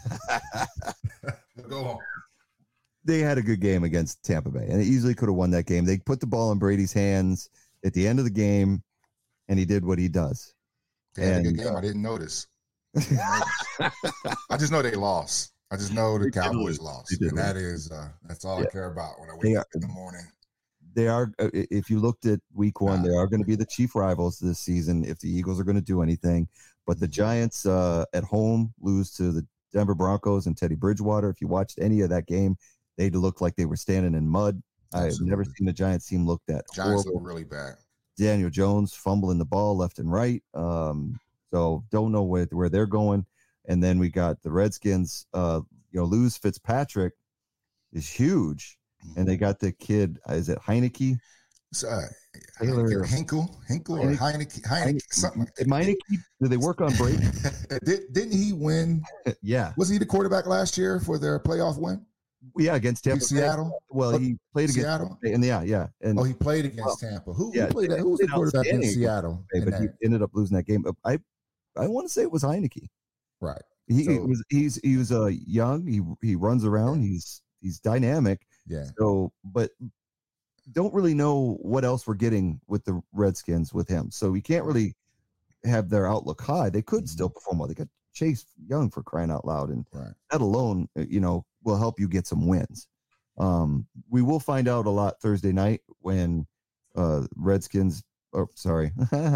Go on. They had a good game against Tampa Bay, and they easily could have won that game. They put the ball in Brady's hands at the end of the game, and he did what he does. They had a good game. I didn't notice. I just know they lost. I just know the Cowboys lost, and that's all I care about when I wake up in the morning. They are. If you looked at Week 1, they are going to be the chief rivals this season if the Eagles are going to do anything. But the Giants at home lose to the Denver Broncos and Teddy Bridgewater. If you watched any of that game, they looked like they were standing in mud. I've never seen the Giants team look that Giants horrible. look really bad. Daniel Jones fumbling the ball left and right. So don't know where they're going. And then we got the Redskins. Lose Fitzpatrick is huge, and they got the kid. Is it Heineke? Taylor Hinkle or Heineke, something like that. Heineke? Did they work on Brady? Didn't he win? Yeah. Was he the quarterback last year for their playoff win? Yeah, against Tampa. Seattle. Well, he played against Seattle. And yeah. And he played against Tampa. Who played that? Who was did the quarterback in Seattle? But he ended up losing that game. I want to say it was Heineke. Right. He was young. He runs around. Yeah. He's dynamic. Yeah. So, but don't really know what else we're getting with the Redskins with him. So we can't really have their outlook high. They could still perform well. They got Chase Young, for crying out loud, and that alone, will help you get some wins. We will find out a lot Thursday night when Redskins. Oh, sorry.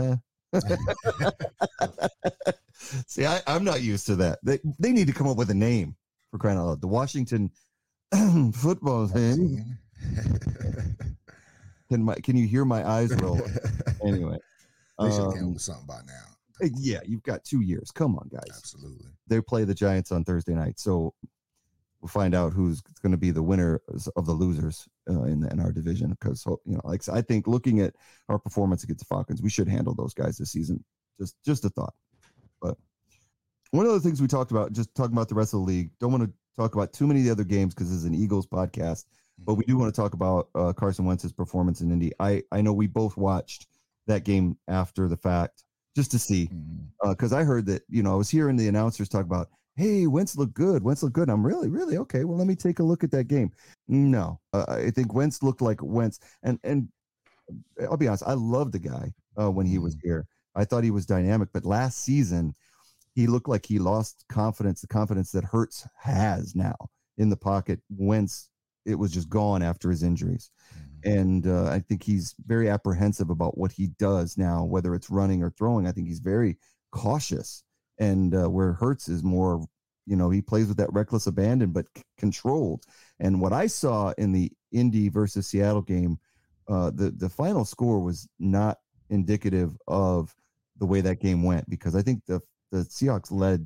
See, I'm not used to that. They need to come up with a name, for crying out loud. The Washington football team. Can you hear my eyes roll? Anyway, they should have came up with something by now. Yeah, you've got 2 years. Come on, guys. Absolutely. They play the Giants on Thursday night, so we'll find out who's going to be the winner of the losers in our division. Because I think looking at our performance against the Falcons, we should handle those guys this season. Just a thought. But one of the things we talked about, just talking about the rest of the league, don't want to talk about too many of the other games because this is an Eagles podcast, but we do want to talk about Carson Wentz's performance in Indy. I know we both watched that game after the fact just to see, because I heard that, I was hearing the announcers talk about, hey, Wentz looked good. I'm really okay. Well, let me take a look at that game. No, I think Wentz looked like Wentz. And I'll be honest, I loved the guy when he was here. I thought he was dynamic, but last season he looked like he lost confidence, the confidence that Hurts has now in the pocket. Wentz, it was just gone after his injuries. And I think he's very apprehensive about what he does now, whether it's running or throwing. I think he's very cautious. And where Hurts is more, he plays with that reckless abandon, but controlled. And what I saw in the Indy versus Seattle game, the final score was not indicative of the way that game went, because I think the Seahawks led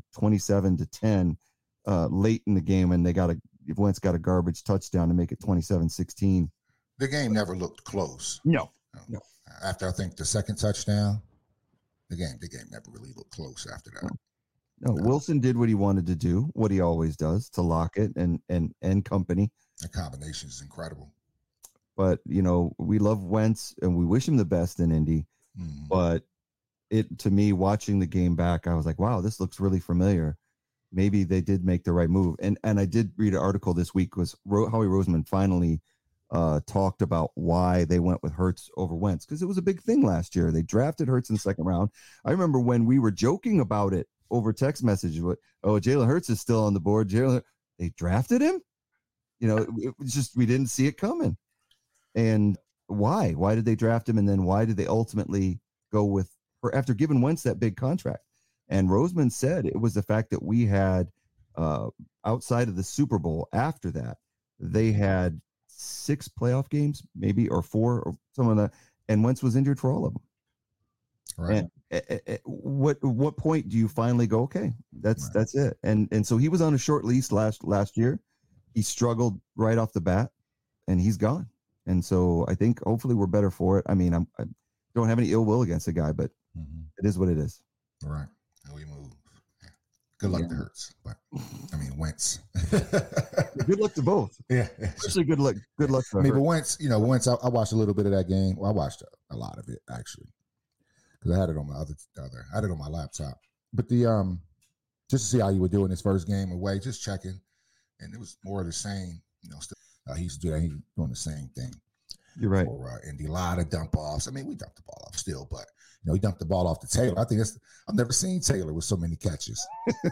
27-10 late in the game, and Wentz got a garbage touchdown to make it 27-16. The game never looked close. No. After I think the second touchdown, the game never really looked close after that. No, Wilson did what he wanted to do, what he always does, to Lockett and company. The combination is incredible. But, we love Wentz and we wish him the best in Indy. But to me, watching the game back, I was like, wow, this looks really familiar. Maybe they did make the right move. And I did read an article this week, was Howie Roseman finally talked about why they went with Hurts over Wentz, because it was a big thing last year. They drafted Hurts in the second round. I remember when we were joking about it over text message, Jalen Hurts is still on the board. They drafted him. It was just, we didn't see it coming. And why? Why did they draft him? And then why did they ultimately go with her after giving Wentz that big contract? And Roseman said it was the fact that we had, outside of the Super Bowl after that, they had 6 playoff games, maybe, or 4, or some of that, and Wentz was injured for all of them. Right. And what point do you finally go, okay, that's it? And so he was on a short lease last year. He struggled right off the bat, and he's gone. And so I think hopefully we're better for it. I mean, I don't have any ill will against the guy, but it is what it is. Right. And we move. Good luck to Hurts, but Wentz. Good luck to both. Yeah. Especially good luck. Good luck to but Wentz, Wentz, I watched a little bit of that game. Well, I watched a lot of it actually, because I had it on my I had it on my laptop. But just to see how you were doing his first game away, just checking, and it was more of the same. Still, he used to do that. He's doing the same thing. You're right. For Indy, a lot of dump offs. I mean, we dumped the ball off still, but he dumped the ball off to Taylor. I think I've never seen Taylor with so many catches.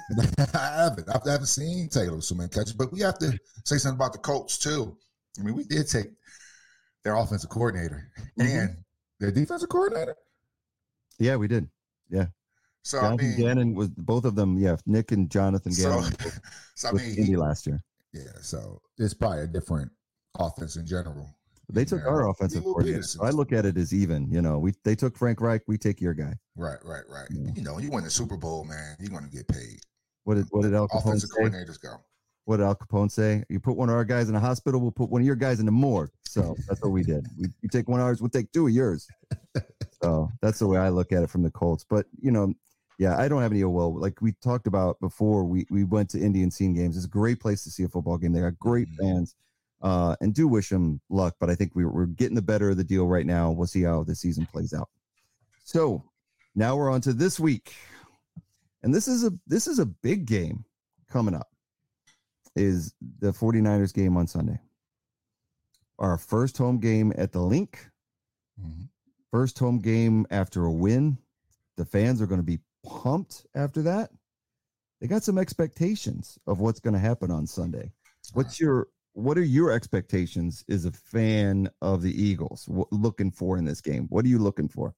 I haven't seen Taylor with so many catches. But we have to say something about the Colts too. I mean, we did take their offensive coordinator and their defensive coordinator. Yeah, we did. Yeah. So Jonathan Gannon was both of them. Yeah, Nick and Jonathan Gannon. So Indy last year. Yeah, so it's probably a different offense in general. They took our offensive coordinator. So I look at it as even. They took Frank Reich. We take your guy. Right. Yeah. You win the Super Bowl, man. You're going to get paid. What did Al Capone offensive say? Coordinators go. What did Al Capone say? You put one of our guys in a hospital, we'll put one of your guys in the morgue. So that's what we did. You take one of ours, we'll take two of yours. So that's the way I look at it from the Colts. But, yeah, I don't have any ill will. Like we talked about before, we went to Indian Scene games. It's a great place to see a football game. They got great fans, and do wish them luck. But I think we're getting the better of the deal right now. We'll see how the season plays out. So now we're on to this week. And this is a big game coming up. Is the 49ers game on Sunday. Our first home game at the Link. Mm-hmm. First home game after a win. The fans are going to be pumped after that. They got some expectations of what's going to happen on Sunday. What are your expectations as a fan of the Eagles looking for in this game? What are you looking for?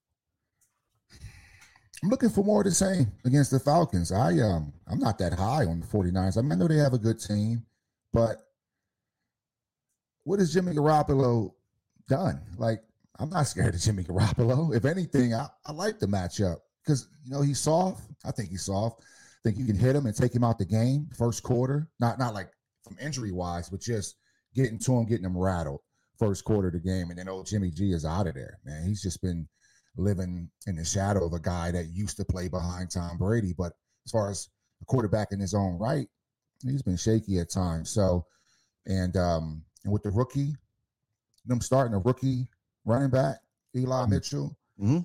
I'm looking for more of the same against the Falcons. I'm not that high on the 49ers. I know they have a good team, but what has Jimmy Garoppolo done? Like, I'm not scared of Jimmy Garoppolo. If anything, I like the matchup because, he's soft. I think he's soft. I think you can hit him and take him out the game first quarter. Not like from injury-wise, but just getting to him, getting him rattled first quarter of the game. And then old Jimmy G is out of there, man. He's just been living in the shadow of a guy that used to play behind Tom Brady. But as far as a quarterback in his own right, he's been shaky at times. So, and with the rookie, them starting a rookie running back, Eli Mitchell,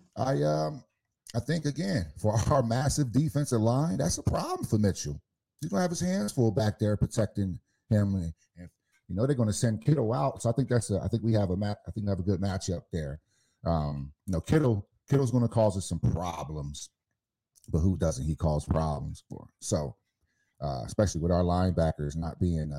I think, again, for our massive defensive line, that's a problem for Mitchell. He's going to have his hands full back there protecting him. And they're going to send Kittle out. So I think I think we have a good matchup there. Kittle's going to cause us some problems, but who doesn't he cause problems for? So, especially with our linebackers not being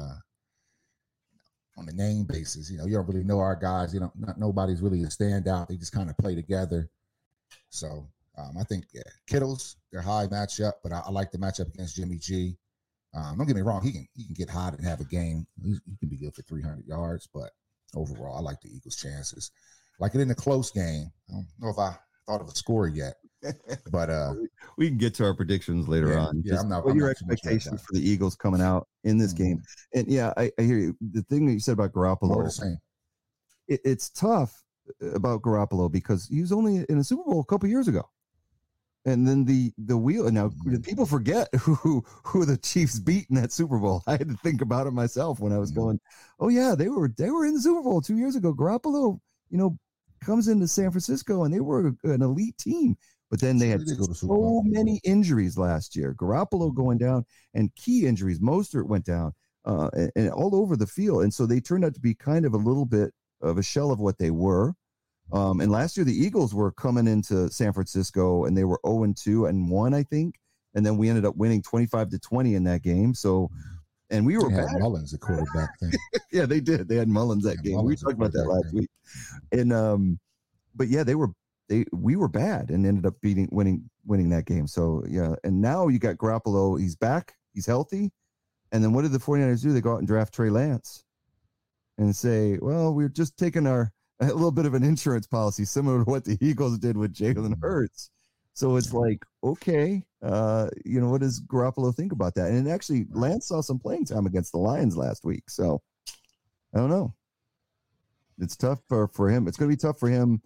on the name basis, you don't really know our guys. Nobody's really a standout. They just kind of play together. So I think Kittle's their high matchup, but I like the matchup against Jimmy G. Don't get me wrong, he can get hot and have a game. He can be good for 300 yards, but overall, I like the Eagles' chances. Like it in a close game. I don't know if I thought of a score yet, but we can get to our predictions later on. Yeah, what are your expectations for the Eagles coming out in this game? And yeah, I hear you. The thing that you said about Garoppolo, it's tough about Garoppolo because he was only in a Super Bowl a couple years ago. And then the wheel. Now people forget who the Chiefs beat in that Super Bowl. I had to think about it myself when I was going, oh yeah, they were in the Super Bowl 2 years ago. Garoppolo, comes into San Francisco and they were an elite team, but then they had so many injuries last year. Garoppolo going down and key injuries. Mostert went down and all over the field, and so they turned out to be kind of a little bit of a shell of what they were. And last year, the Eagles were coming into San Francisco, and they were 0-2-1, I think. And then we ended up winning 25-20 in that game. So, and we were bad. Mullins, the quarterback thing. Yeah, they did. They had Mullins that game. We talked about that last week. And but yeah, we were bad and ended up winning that game. So yeah, and now you got Garoppolo. He's back. He's healthy. And then what did the 49ers do? They go out and draft Trey Lance and say, well, we're just taking a little bit of an insurance policy, similar to what the Eagles did with Jalen Hurts. So it's like, okay, what does Garoppolo think about that? And actually, Lance saw some playing time against the Lions last week. So I don't know. It's tough for him. It's going to be tough for him,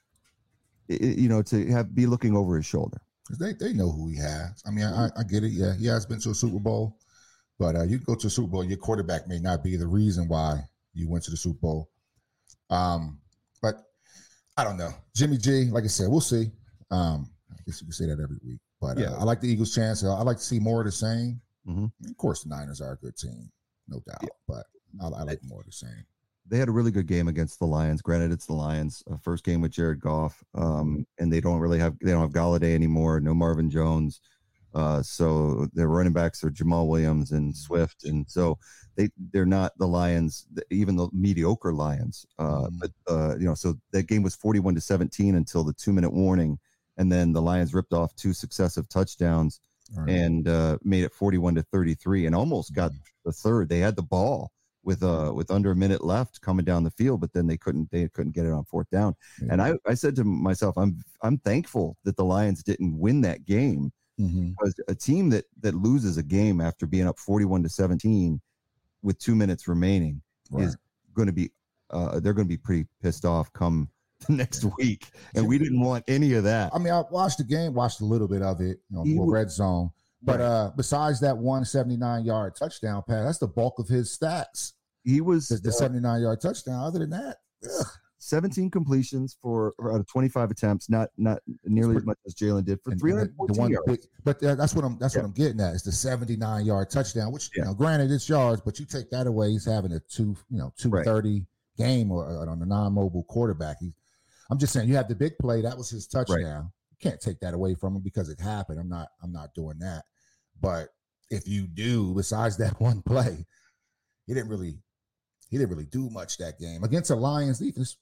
to be looking over his shoulder. They know who he has. I mean, I get it. Yeah, he has been to a Super Bowl, but you go to a Super Bowl, your quarterback may not be the reason why you went to the Super Bowl. But I don't know. Jimmy G, like I said, we'll see. I guess you can say that every week. But yeah. I like the Eagles' chance. I like to see more of the same. Mm-hmm. Of course, the Niners are a good team, no doubt. Yeah. But I like more of the same. They had a really good game against the Lions. Granted, it's the Lions. First game with Jared Goff, and they don't have Galladay anymore. No Marvin Jones. So their running backs are Jamal Williams and Swift, and so they're not the Lions, even the mediocre Lions. But so that game was 41-17 until the 2-minute warning, and then the Lions ripped off 2 successive touchdowns and made it 41-33, and almost got the third. They had the ball with under a minute left coming down the field, but then they couldn't get it on fourth down. Yeah. And I said to myself, I'm thankful that the Lions didn't win that game, because a team that loses a game after being up 41-17 with 2 minutes remaining is going to be they're going to be pretty pissed off come the next week, and we didn't want any of that. I mean, I watched the game, watched a little bit of it, more red zone. But besides that 179-yard touchdown pass, that's the bulk of his stats. He was the 79-yard touchdown. Other than that, 17 completions out of 25 attempts, not nearly as much as Jalen did for 314 yards. But that's what I'm getting at. Is the 79-yard touchdown, which granted it's yards, but you take that away, he's having a 230 game or on a non-mobile quarterback. I'm just saying, you have the big play. That was his touchdown. You can't take that away from him because it happened. I'm not doing that. But if you do, besides that one play, he didn't really do much that game against the Lions defense.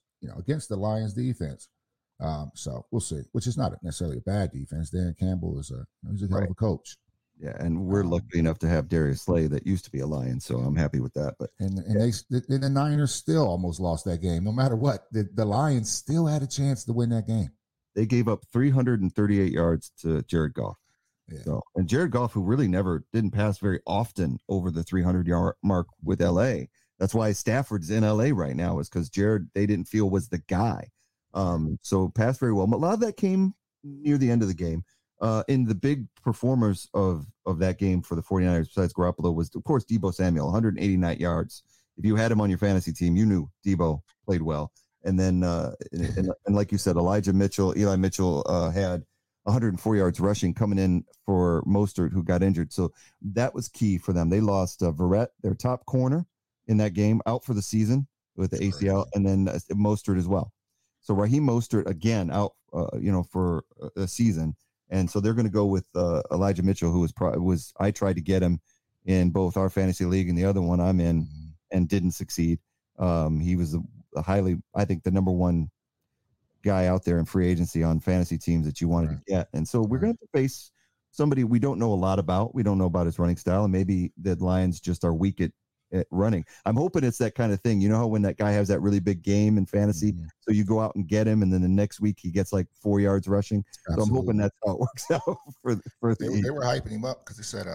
So we'll see. Which is not necessarily a bad defense. Dan Campbell is he's a hell of a coach. Yeah, and we're lucky enough to have Darius Slay that used to be a Lion, so I'm happy with that. But the Niners still almost lost that game. No matter what, the Lions still had a chance to win that game. They gave up 338 yards to Jared Goff. Yeah. So, and Jared Goff, who really didn't pass very often over the 300-yard mark with LA. That's why Stafford's in LA right now, is because Jared, they didn't feel was the guy. So passed very well. But a lot of that came near the end of the game. In the big performers of that game for the 49ers, besides Garoppolo, was, of course, Deebo Samuel, 189 yards. If you had him on your fantasy team, you knew Deebo played well. And then, and like you said, Eli Mitchell had 104 yards rushing coming in for Mostert, who got injured. So that was key for them. They lost Verrett, their top corner, in that game, out for the season with the ACL, and then Mostert as well. So Raheem Mostert, again, out for a season. And so they're going to go with Elijah Mitchell, who I tried to get him in both our fantasy league and the other one I'm in, and didn't succeed. He was I think the number one guy out there in free agency on fantasy teams that you wanted to get. And so we're going to have to face somebody we don't know a lot about. We don't know about his running style, and maybe the Lions just are weak at running. I'm hoping it's that kind of thing. You know how when that guy has that really big game in fantasy, so you go out and get him, and then the next week he gets like 4 yards rushing. Absolutely. So I'm hoping that's how it works out for they were hyping him up because they said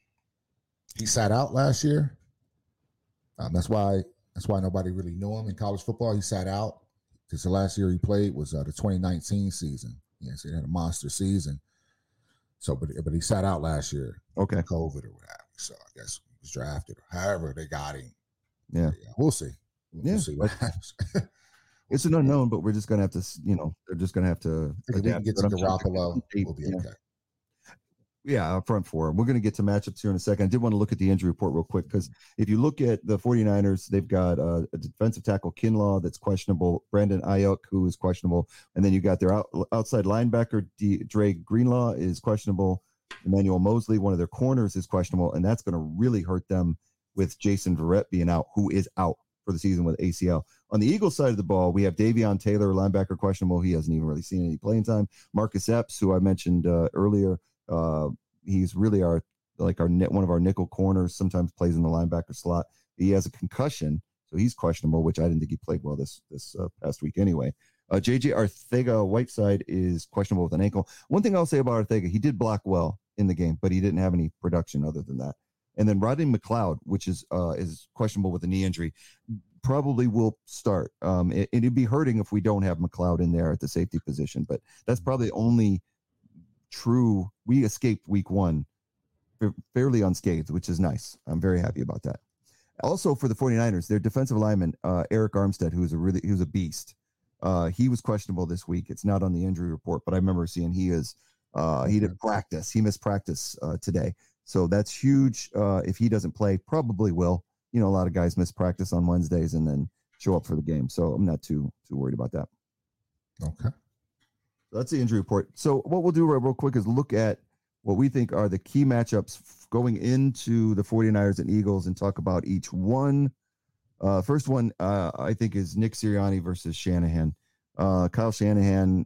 he sat out last year. That's why nobody really knew him in college football. He sat out because the last year he played was the 2019 season. So he had a monster season. So, but he sat out last year. Okay, COVID or whatever. So I guess he was drafted. However, they got him. Yeah, we'll see. We'll see what happens. It's an unknown, but we're just going to have to, they're just going to have to adapt. We can get to Garoppolo. We'll be okay. Yeah, front four. We're going to get to matchups here in a second. I did want to look at the injury report real quick, because if you look at the 49ers, they've got a defensive tackle, Kinlaw, that's questionable, Brandon Ayuk, who is questionable, and then you got their outside linebacker, Dre Greenlaw, is questionable. Emmanuel Mosley, one of their corners, is questionable, and that's going to really hurt them with Jason Verrett being out, who is out for the season with ACL. On the Eagles side of the ball, we have Davion Taylor, linebacker, questionable. He hasn't even really seen any playing time. Marcus Epps, who I mentioned earlier, he's really one of our nickel corners, sometimes plays in the linebacker slot. He has a concussion, so he's questionable, which I didn't think he played well this past week anyway. JJ Arcega-Whiteside is questionable with an ankle. One thing I'll say about Arcega, he did block well in the game, but he didn't have any production other than that. And then Rodney McLeod, which is questionable with a knee injury, probably will start. It'd be hurting if we don't have McLeod in there at the safety position, but that's probably the only true. We escaped week one fairly unscathed, which is nice. I'm very happy about that. Also for the 49ers, their defensive lineman, Eric Armstead, he was a beast. He was questionable this week. It's not on the injury report, but I remember seeing he didn't practice. He missed practice today. So that's huge. If he doesn't play, probably will. A lot of guys miss practice on Wednesdays and then show up for the game. So I'm not too worried about that. Okay. That's the injury report. So what we'll do real quick is look at what we think are the key matchups going into the 49ers and Eagles and talk about each one. First one, I think, is Nick Sirianni versus Shanahan. Kyle Shanahan,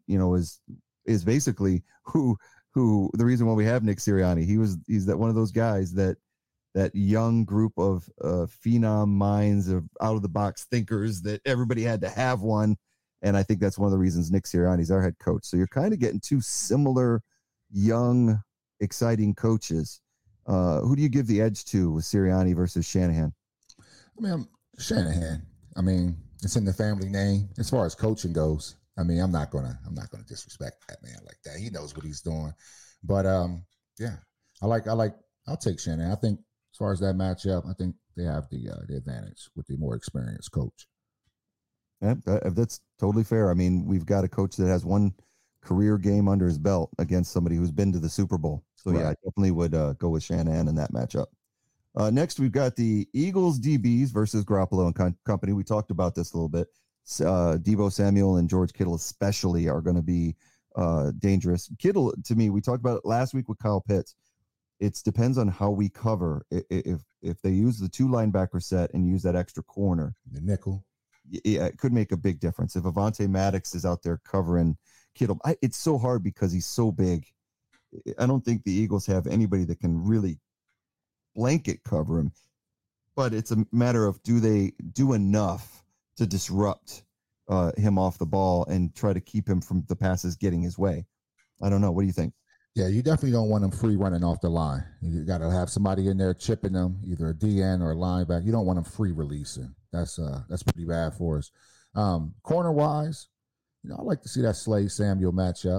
is basically who the reason why we have Nick Sirianni. He's that one of those guys that that young group of phenom minds, of out of the box thinkers that everybody had to have one. And I think that's one of the reasons Nick Sirianni's our head coach. So you're kind of getting two similar young, exciting coaches. Who do you give the edge to with Sirianni versus Shanahan? I mean, Shanahan. I mean, it's in the family name. As far as coaching goes, I mean, I'm not gonna disrespect that man like that. He knows what he's doing. But yeah, I'll take Shanahan. I think as far as that matchup, I think they have the advantage with the more experienced coach. Yeah, that's totally fair. I mean, we've got a coach that has one career game under his belt against somebody who's been to the Super Bowl. So yeah, I definitely would go with Shanahan in that matchup. Next, we've got the Eagles DBs versus Garoppolo and company. We talked about this a little bit. Deebo Samuel and George Kittle especially are going to be dangerous. Kittle, to me, we talked about it last week with Kyle Pitts. It depends on how we cover. If they use the 2 linebacker set and use that extra corner, the nickel, it could make a big difference. If Avonte Maddox is out there covering Kittle, it's so hard because he's so big. I don't think the Eagles have anybody that can really blanket cover him, but it's a matter of do they do enough to disrupt him off the ball and try to keep him from the passes getting his way. I don't know. What do you think? Yeah, you definitely don't want him free running off the line. You got to have somebody in there chipping them, either a DN or a linebacker. You don't want him free releasing. That's pretty bad for us. Corner wise, I like to see that Slay Samuel matchup.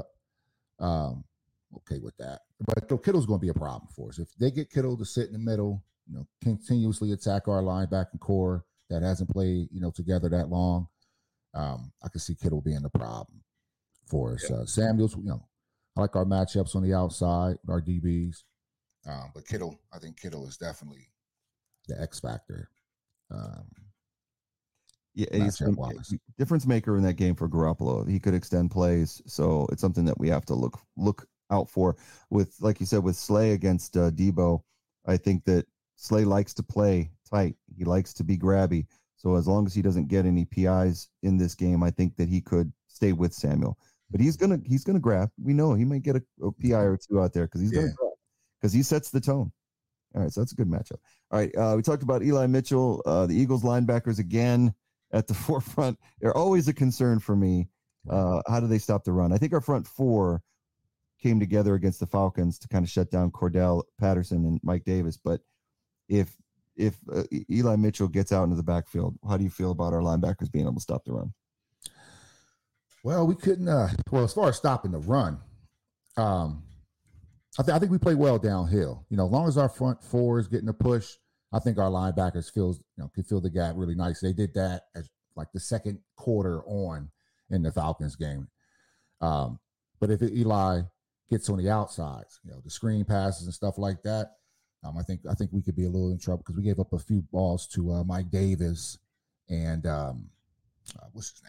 Okay with that, but Kittle's going to be a problem for us if they get Kittle to sit in the middle. Continuously attack our linebacking core that hasn't played together that long. I can see Kittle being the problem for us. Samuel's, I like our matchups on the outside with our DBs, but Kittle, I think Kittle is definitely the X factor. Yeah, he's a difference maker in that game for Garoppolo. He could extend plays, so it's something that we have to look out for. With, like you said, with Slay against Deebo, I think that Slay likes to play tight. He likes to be grabby. So as long as he doesn't get any PIs in this game, I think that he could stay with Samuel. But he's gonna grab. We know he might get a PI or two out there because he's gonna grab, because he sets the tone. All right, so that's a good matchup. All right, we talked about Eli Mitchell, the Eagles linebackers again at the forefront. They're always a concern for me. How do they stop the run? I think our front four came together against the Falcons to kind of shut down Cordell Patterson and Mike Davis. But if Eli Mitchell gets out into the backfield, how do you feel about our linebackers being able to stop the run? Well, we couldn't. As far as stopping the run, I think we play well downhill. As long as our front four is getting a push, I think our linebackers can fill the gap really nice. They did that as like the second quarter on in the Falcons game. But if Eli gets on the outsides, the screen passes and stuff like that, I think we could be a little in trouble because we gave up a few balls to Mike Davis and what's his name?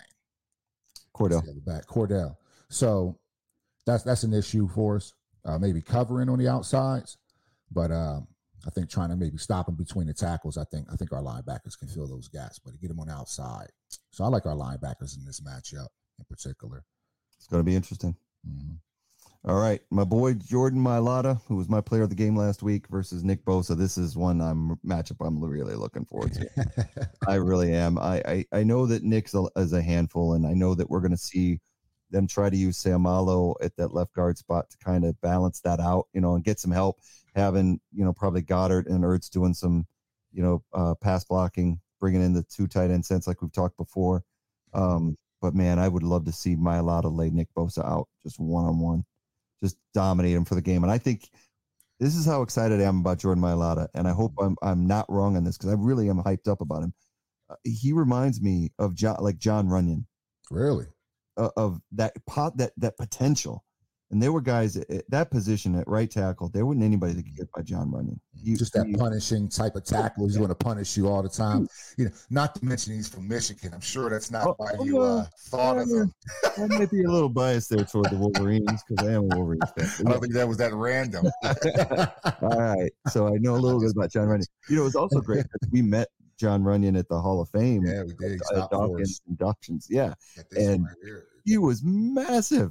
Cordell. So that's an issue for us. Maybe covering on the outsides, but I think trying to maybe stop them between the tackles. I think our linebackers can fill those gaps, but to get them on the outside. So I like our linebackers in this matchup in particular. It's going to be interesting. Mm-hmm. All right, my boy Jordan Mailata, who was my player of the game last week, versus Nick Bosa. This is one matchup I'm really looking forward to. I really am. I know that Nick's is a handful, and I know that we're going to see them try to use Seumalo at that left guard spot to kind of balance that out, and get some help. Having, probably Goddard and Ertz doing some, pass blocking, bringing in the 2 tight end sets like we've talked before. But man, I would love to see Mailata lay Nick Bosa out just one-on-one. Just dominate him for the game. And I think this is how excited I am about Jordan Mailata. And I hope I'm not wrong on this because I really am hyped up about him. He reminds me of John Runyon. Really? Of that potential. And there were guys at that position at right tackle. There wasn't anybody that could get by John Runyon. Just that punishing type of tackle. He's going to punish you all the time. Not to mention he's from Michigan. I'm sure that's not why you thought of him. I might be a little biased there toward the Wolverines because I am a Wolverines fan. I don't think that was that random. All right. So I know a little bit about John Runyon. It was also great because we met John Runyon at the Hall of Fame. Yeah, we did. Dawkins inductions. Yeah. And he was massive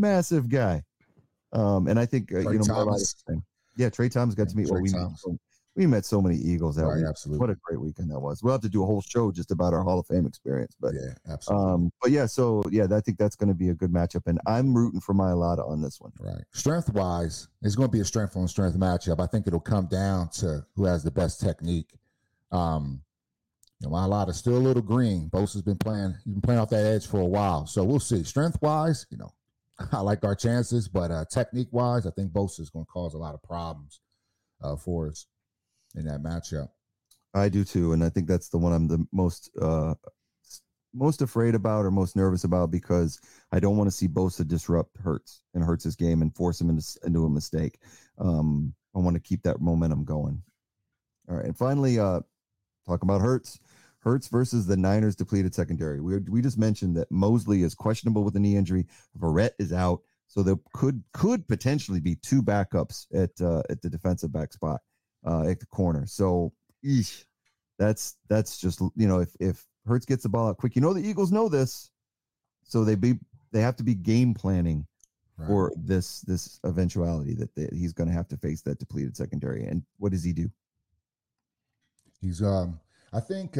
guy. And I think, Trey Thomas. Trey Thomas got to meet we We met so many Eagles that Right, week. absolutely. What a great weekend that was. We'll have to do a whole show just about our Hall of Fame experience. But Yeah, absolutely. I think that's going to be a good matchup, and I'm rooting for Mailata on this one. Right. Strength-wise, it's going to be a strength-on-strength matchup. I think it'll come down to who has the best technique. Mailata's still a little green. Bosa's been playing. He's been playing off that edge for a while, so we'll see. Strength-wise, I like our chances, but technique-wise, I think Bosa's going to cause a lot of problems for us in that matchup. I do too, and I think that's the one I'm the most afraid about or most nervous about, because I don't want to see Bosa disrupt Hurts and Hurts' game and force him into a mistake. I want to keep that momentum going. All right, and finally, talk about Hurts. Hurts versus the Niners depleted secondary. We just mentioned that Mosley is questionable with a knee injury. Verrett is out, so there could potentially be two backups at the defensive back spot at the corner. So, that's just if Hurts gets the ball out quick, the Eagles know this, so they have to be game planning for this eventuality that he's going to have to face that depleted secondary. And what does he do? He's I think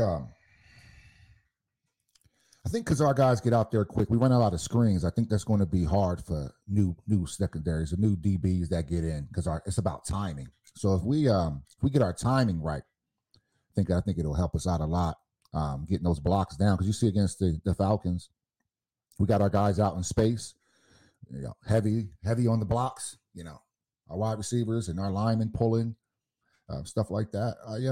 because our guys get out there quick, we run a lot of screens. I think that's going to be hard for new secondaries, the new DBs that get in, because it's about timing. So if we get our timing right, I think it'll help us out a lot, getting those blocks down. Because you see against the Falcons, we got our guys out in space, heavy on the blocks. Our wide receivers and our linemen pulling, stuff like that.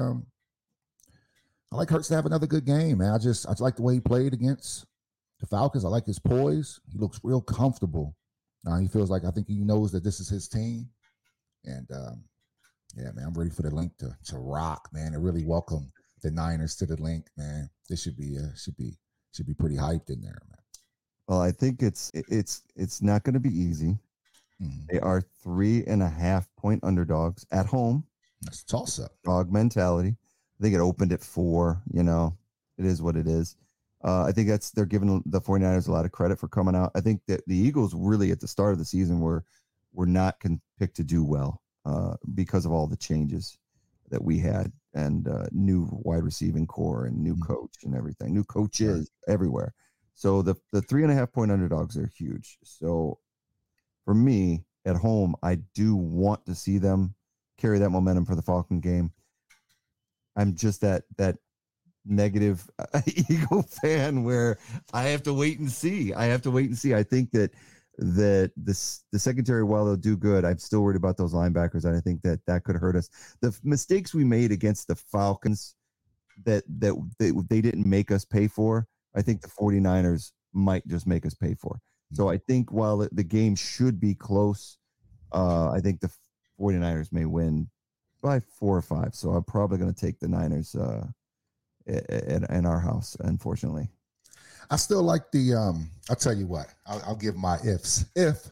I like Hurts to have another good game, man. I just like the way he played against the Falcons. I like his poise. He looks real comfortable. He feels like, I think he knows that this is his team. And yeah, man, I'm ready for the link to rock, man, and really welcome the Niners to the link, man. This should be pretty hyped in there, man. Well, I think it's not going to be easy. Mm-hmm. They are 3.5-point underdogs at home. That's a toss-up. Dog mentality. I think it opened at 4. It is what it is. I think they're giving the 49ers a lot of credit for coming out. I think that the Eagles really at the start of the season were not picked to do well because of all the changes that we had, and new wide receiving core and new coach and everything, new coaches everywhere. So the 3.5-point underdogs are huge. So for me at home, I do want to see them carry that momentum for the Falcon game. I'm just that negative Eagle fan where I have to wait and see. I think that the secondary, while they'll do good, I'm still worried about those linebackers, and I think that could hurt us. The mistakes we made against the Falcons that they didn't make us pay for, I think the 49ers might just make us pay for. So I think while the game should be close, I think the 49ers may win by 4 or 5. So I'm probably going to take the Niners in our house, unfortunately. I still like the I'll tell you what, I'll give my ifs. If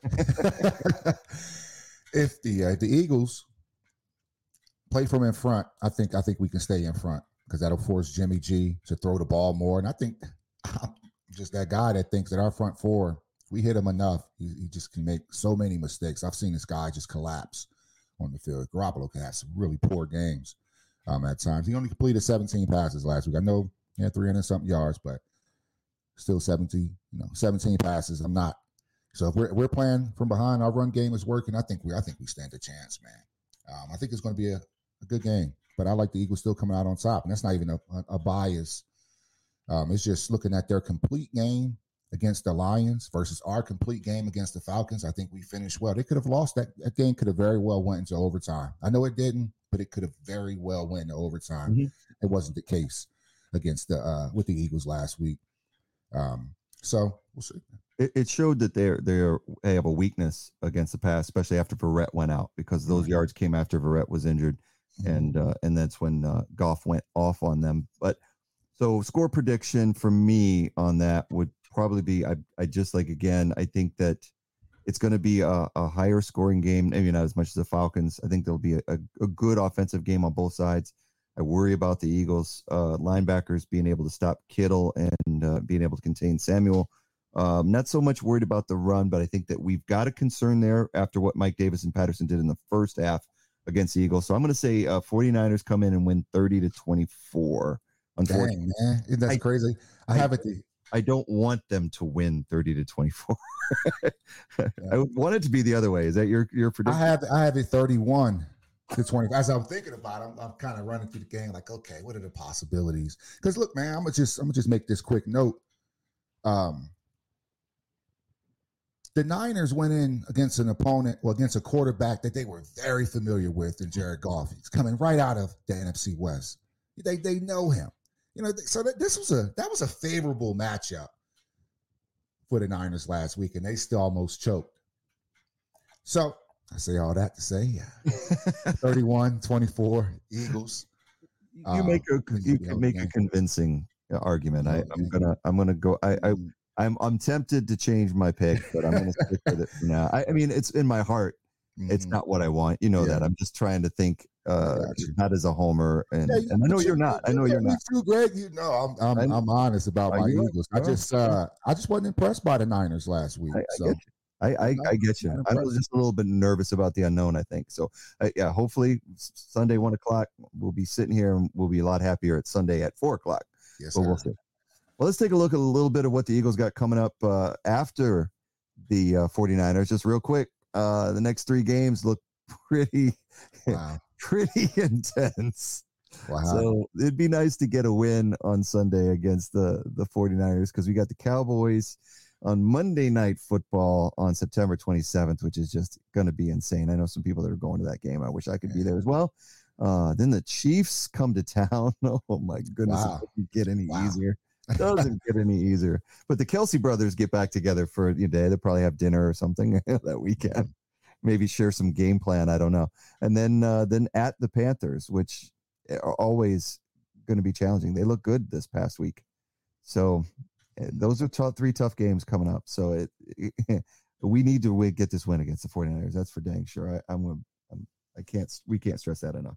the Eagles play from in front, I think we can stay in front, because that'll force Jimmy G to throw the ball more. And I think I'm just that guy that thinks that our front four, if we hit him enough, he just can make so many mistakes. I've seen this guy just collapse on the field. Garoppolo can have some really poor games at times. He only completed 17 passes last week. I know he had 300-something yards, but still 17 passes. I'm not. So if we're playing from behind, our run game is working, I think we stand a chance, man. I think it's going to be a good game, but I like the Eagles still coming out on top, and that's not even a bias. It's just looking at their complete game against the Lions versus our complete game against the Falcons. I think we finished well. They could have lost that game. Could have very well went into overtime. I know it didn't, but it could have very well went into overtime. Mm-hmm. It wasn't the case against with the Eagles last week. So we'll see. It showed that they have a weakness against the pass, especially after Verrett went out, because those yards came after Verrett was injured, and that's when Goff went off on them. But so score prediction for me on that would probably be, I just like, again, I think that it's going to be a higher scoring game, maybe not as much as the Falcons. I think there'll be a good offensive game on both sides. I worry about the Eagles linebackers being able to stop Kittle and being able to contain Samuel. Not so much worried about the run, but I think that we've got a concern there after what Mike Davis and Patterson did in the first half against the Eagles. So I'm going to say 49ers come in and win 30-24. Unfortunately, Dang, man. Isn't that crazy? I don't want them to win 30-24. I want it to be the other way. Is that your prediction? I have it 31-20. As I'm thinking about it, I'm kind of running through the game like, okay, what are the possibilities? Because look, man, I'm gonna just make this quick note. The Niners went in against an opponent, against a quarterback that they were very familiar with in Jared Goff. He's coming right out of the NFC West. They know him. So that was a favorable matchup for the Niners last week, and they still almost choked. So I say all that to say 31-24 Eagles. You can make a convincing argument. I'm gonna go. I'm tempted to change my pick, but I'm going to stick with it for now. I mean, it's in my heart. It's not what I want. You know that. I'm just trying to think, not as a homer. And I know you're not. I know you're not. Too, Greg. I'm honest about my Eagles. I just wasn't impressed by the Niners last week. I get you. I was just a little bit nervous about the unknown, I think. So, hopefully Sunday, 1:00, we'll be sitting here and we'll be a lot happier at Sunday at 4:00. Yes, but we'll see. Well, let's take a look at a little bit of what the Eagles got coming up after the 49ers. Just real quick, the next 3 games look pretty intense. Wow. So it'd be nice to get a win on Sunday against the 49ers because we got the Cowboys on Monday Night Football on September 27th, which is just going to be insane. I know some people that are going to that game. I wish I could be there as well. Then the Chiefs come to town. Oh, my goodness. It doesn't get any easier. Doesn't get any easier. But the Kelsey brothers get back together for a day. They'll probably have dinner or something that weekend. Maybe share some game plan. I don't know. And then at the Panthers, which are always going to be challenging. They look good this past week. So those are 3 tough games coming up. So we need to get this win against the 49ers. That's for dang sure. We can't stress that enough.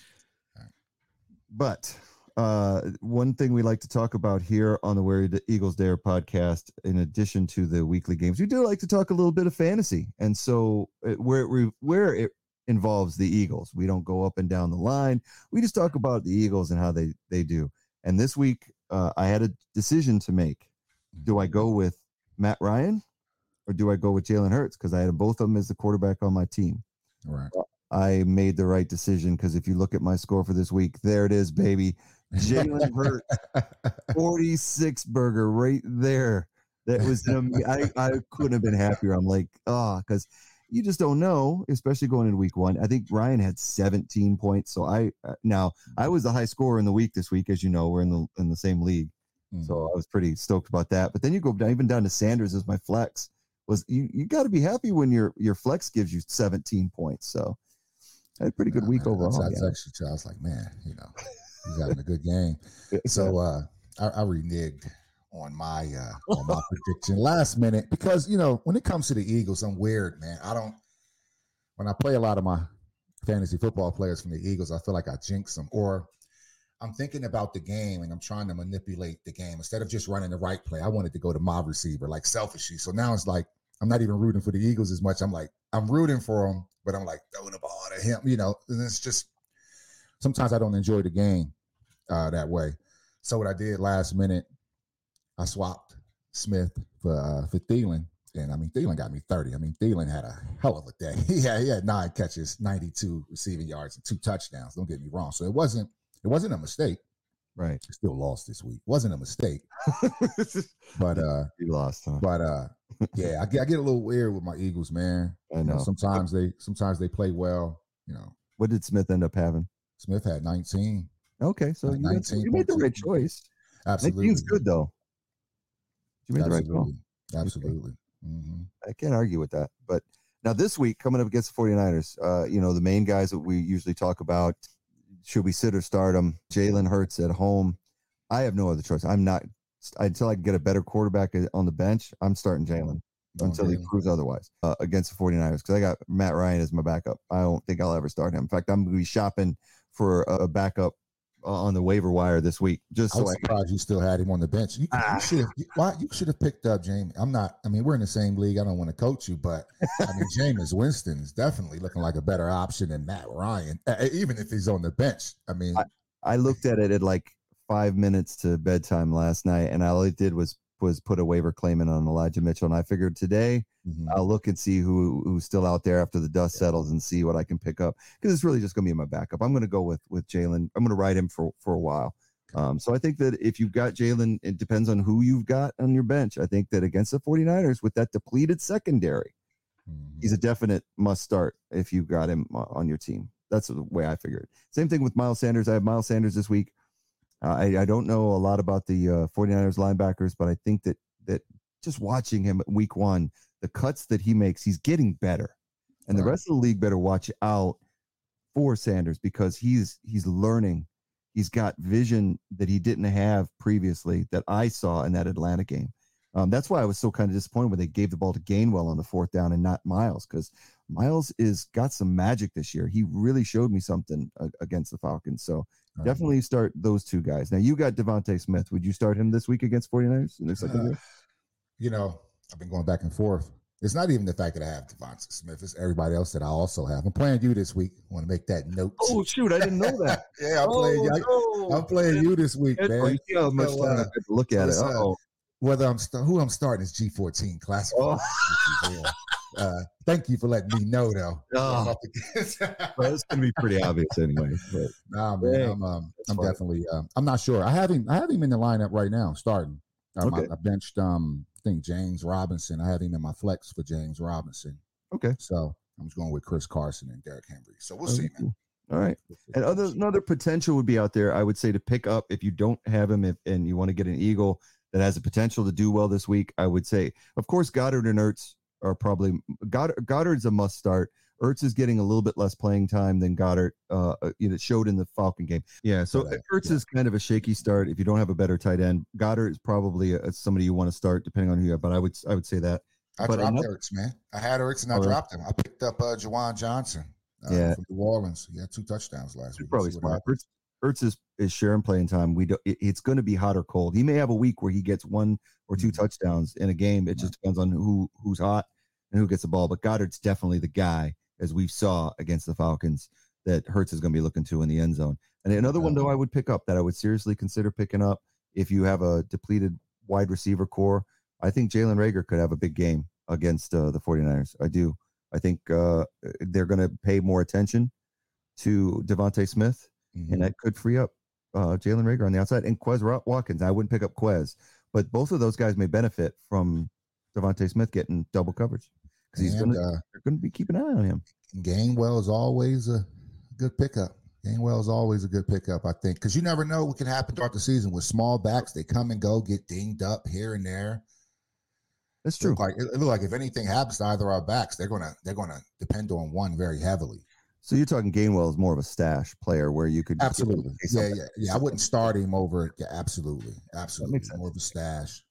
But one thing we like to talk about here on the Where the Eagles Dare podcast, in addition to the weekly games, we do like to talk a little bit of fantasy. And so where it involves the Eagles, we don't go up and down the line. We just talk about the Eagles and how they do. And this week, I had a decision to make. Do I go with Matt Ryan or do I go with Jalen Hurts? Because I had both of them as the quarterback on my team. All right. I made the right decision because if you look at my score for this week, there it is, baby. Jalen Hurts, 46 burger right there. That was I couldn't have been happier. I'm like, because you just don't know, especially going into week 1. I think Ryan had 17 points. So I was the high scorer in the week this week, as you know, we're in the same league. Mm-hmm. So I was pretty stoked about that. But then you go even down to Sanders as my flex. You got to be happy when your flex gives you 17 points. So I had a pretty good week overall. That's actually, I was like, man, he's having a good game. So I reneged on my prediction last minute because when it comes to the Eagles, I'm weird, man. When I play a lot of my fantasy football players from the Eagles, I feel like I jinx them, or I'm thinking about the game and I'm trying to manipulate the game instead of just running the right play. I wanted to go to my receiver, like selfishly. So now it's like I'm not even rooting for the Eagles as much. I'm rooting for them, but I'm like throwing the ball to him, and it's just sometimes I don't enjoy the game that way. So what I did last minute, I swapped Smith for Thielen. And Thielen got me 30. Thielen had a hell of a day. He had 9 catches, 92 receiving yards, and 2 touchdowns. Don't get me wrong. So it wasn't a mistake. Right. He still lost this week. Wasn't a mistake. But he lost, huh? But I get a little weird with my Eagles, man. I know. Sometimes they play well, What did Smith end up having? Smith had 19. Okay, so you made the right choice. Absolutely. 19's good though. You made the right call. Absolutely. Mm-hmm. I can't argue with that. But now this week, coming up against the 49ers, the main guys that we usually talk about, should we sit or start them? Jalen Hurts at home. I have no other choice. I'm not until I can get a better quarterback on the bench. I'm starting Jalen until he proves otherwise against the 49ers because I got Matt Ryan as my backup. I don't think I'll ever start him. In fact, I'm going to be shopping for a backup on the waiver wire this week. Just I so was surprised you still had him on the bench. You should have picked up James. We're in the same league. I don't want to coach you, but Jameis Winston is definitely looking like a better option than Matt Ryan, even if he's on the bench. I looked at it at like 5 minutes to bedtime last night, and all I did was put a waiver claim in on Elijah Mitchell, and I figured today I'll look and see who's still out there after the dust settles and see what I can pick up, because it's really just going to be my backup. I'm going to go with Jalen. I'm going to ride him for a while. So I think that if you've got Jalen, it depends on who you've got on your bench. I think that against the 49ers with that depleted secondary, he's a definite must start if you've got him on your team. That's the way I figured. Same thing with Miles Sanders. I have Miles Sanders this week. I don't know a lot about the 49ers linebackers, but I think that just watching him at week 1, the cuts that he makes, he's getting better. And the rest of the league better watch out for Sanders, because he's learning. He's got vision that he didn't have previously that I saw in that Atlanta game. That's why I was so kind of disappointed when they gave the ball to Gainwell on the 4th down and not Miles, because Miles is got some magic this year. He really showed me something against the Falcons. So definitely start those two guys. Now, you got Devontae Smith. Would you start him this week against 49ers? I've been going back and forth. It's not even the fact that I have Devontae Smith. It's everybody else that I also have. I'm playing you this week. I want to make that note. Oh, shoot. I didn't know that. Yeah, I'm playing you this week, man. You see how much time I had to look at it. Whether who I'm starting is G14 Classic. Thank you for letting me know, though. Well, it's going to be pretty obvious anyway. But. Nah, man, I'm definitely. I'm not sure. I have him in the lineup right now, starting. I benched. I think James Robinson. I have him in my flex for James Robinson. Okay. So I'm just going with Chris Carson and Derrick Henry. So we'll see, man. All right. And another potential would be out there, I would say, to pick up if you don't have him and you want to get an Eagle that has the potential to do well this week. I would say, of course, Goddard and Ertz are probably Goddard's a must start. Ertz is getting a little bit less playing time than Goddard, showed in the Falcon game. Yeah, so Ertz is kind of a shaky start if you don't have a better tight end. Goddard is probably somebody you want to start depending on who you have, but I would say that. I dropped Ertz, man. I had Ertz and I dropped him. I picked up Juwan Johnson from New Orleans. He had 2 touchdowns last week. Probably smart. Ertz is sharing playing time. It's going to be hot or cold. He may have a week where he gets 1 or 2 touchdowns in a game. It just depends on who's hot and who gets the ball. But Goddard's definitely the guy, as we saw against the Falcons, that Hurts is going to be looking to in the end zone. And another one, though, I would pick up that I would seriously consider picking up if you have a depleted wide receiver core. I think Jalen Reagor could have a big game against the 49ers. I do. I think they're going to pay more attention to Devontae Smith, and that could free up Jalen Reagor on the outside. And Quez Watkins, I wouldn't pick up Quez, but both of those guys may benefit from Devontae Smith getting double coverage, because they're going to be keeping an eye on him. Gainwell is always a good pickup. Gainwell is always a good pickup, I think, because you never know what can happen throughout the season with small backs. They come and go, get dinged up here and there. That's true. It looks like if anything happens to either of our backs, they're gonna depend on one very heavily. So you're talking Gainwell is more of a stash player where you could absolutely, yeah. I wouldn't start him over. Yeah, absolutely, more of a stash.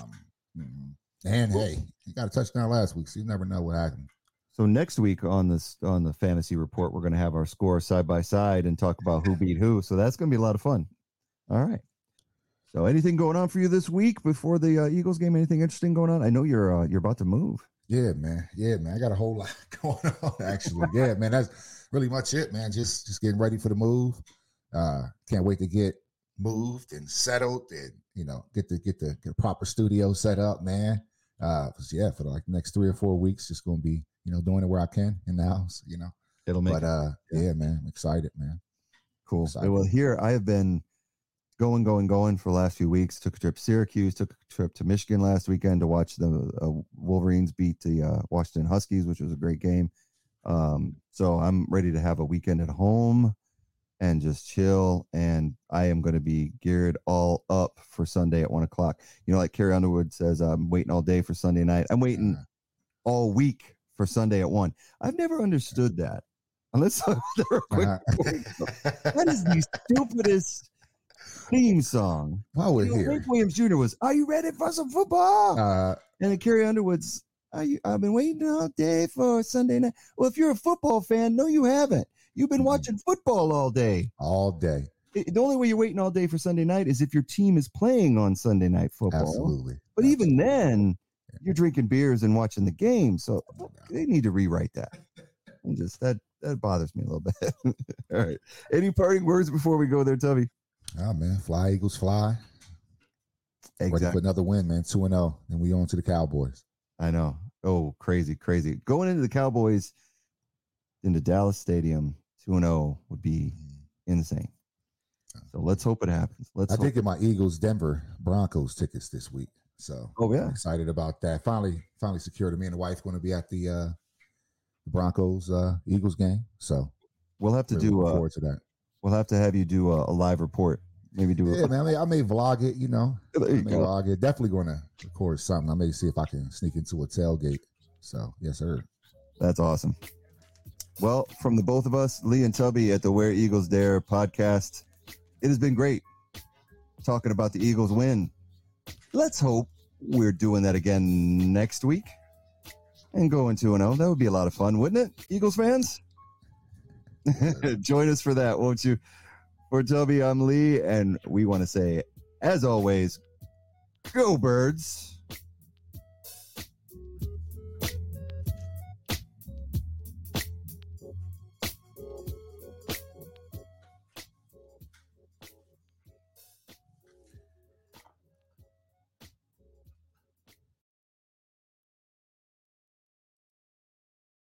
And hey, he got a touchdown last week, so you never know what happened. So next week on the fantasy report, we're going to have our score side by side and talk about who beat who. So that's going to be a lot of fun. All right. So anything going on for you this week before the Eagles game? Anything interesting going on? I know you're about to move. Yeah, man. I got a whole lot going on, actually. Yeah, man. That's really much it, man. Just getting ready for the move. Can't wait to get moved and settled and, get the proper studio set up, man. For the next 3 or 4 weeks, just going to be, doing it where I can in the house, It'll make yeah, man. I'm excited, man. Cool. Well, here I have been going for the last few weeks. Took a trip to Syracuse, took a trip to Michigan last weekend to watch the Wolverines beat the Washington Huskies, which was a great game. So I'm ready to have a weekend at home and just chill. And I am going to be geared all up for Sunday at 1:00. Like Carrie Underwood says, I'm waiting all day for Sunday night. I'm waiting all week for Sunday at 1:00. I've never understood that. Unless that is the stupidest theme song. While we're here, Frank Williams Jr. was, "Are you ready for some football?" And then Carrie Underwood's, "I've been waiting all day for Sunday night." Well, if you're a football fan, no, you haven't. You've been watching football all day. All day. The only way you're waiting all day for Sunday night is if your team is playing on Sunday night football. Absolutely. But even then, you're drinking beers and watching the game. So they need to rewrite that. And just that bothers me a little bit. All right. Any parting words before we go there, Tubby? Oh, man. Fly, Eagles, fly. Ready for another win, man. 2-0. And we on to the Cowboys. I know. Oh, crazy. Going into the Cowboys into Dallas Stadium 2-0 would be insane. So let's hope it happens. I did get my Eagles Denver Broncos tickets this week. So I'm excited about that. Finally secured it. Me and the wife going to be at the Broncos Eagles game. So we'll have to really looking forward to that. We'll have to have you do a live report. Maybe do man. I may vlog it, you know. There you go. Vlog it. Definitely going to record something. I may see if I can sneak into a tailgate. So yes, sir. That's awesome. Well, from the both of us, Lee and Tubby at the Where Eagles Dare podcast, it has been great talking about the Eagles win. Let's hope we're doing that again next week and going 2-0. That would be a lot of fun, wouldn't it, Eagles fans? Join us for that, won't you? For Tubby, I'm Lee, and we want to say, as always, go Birds.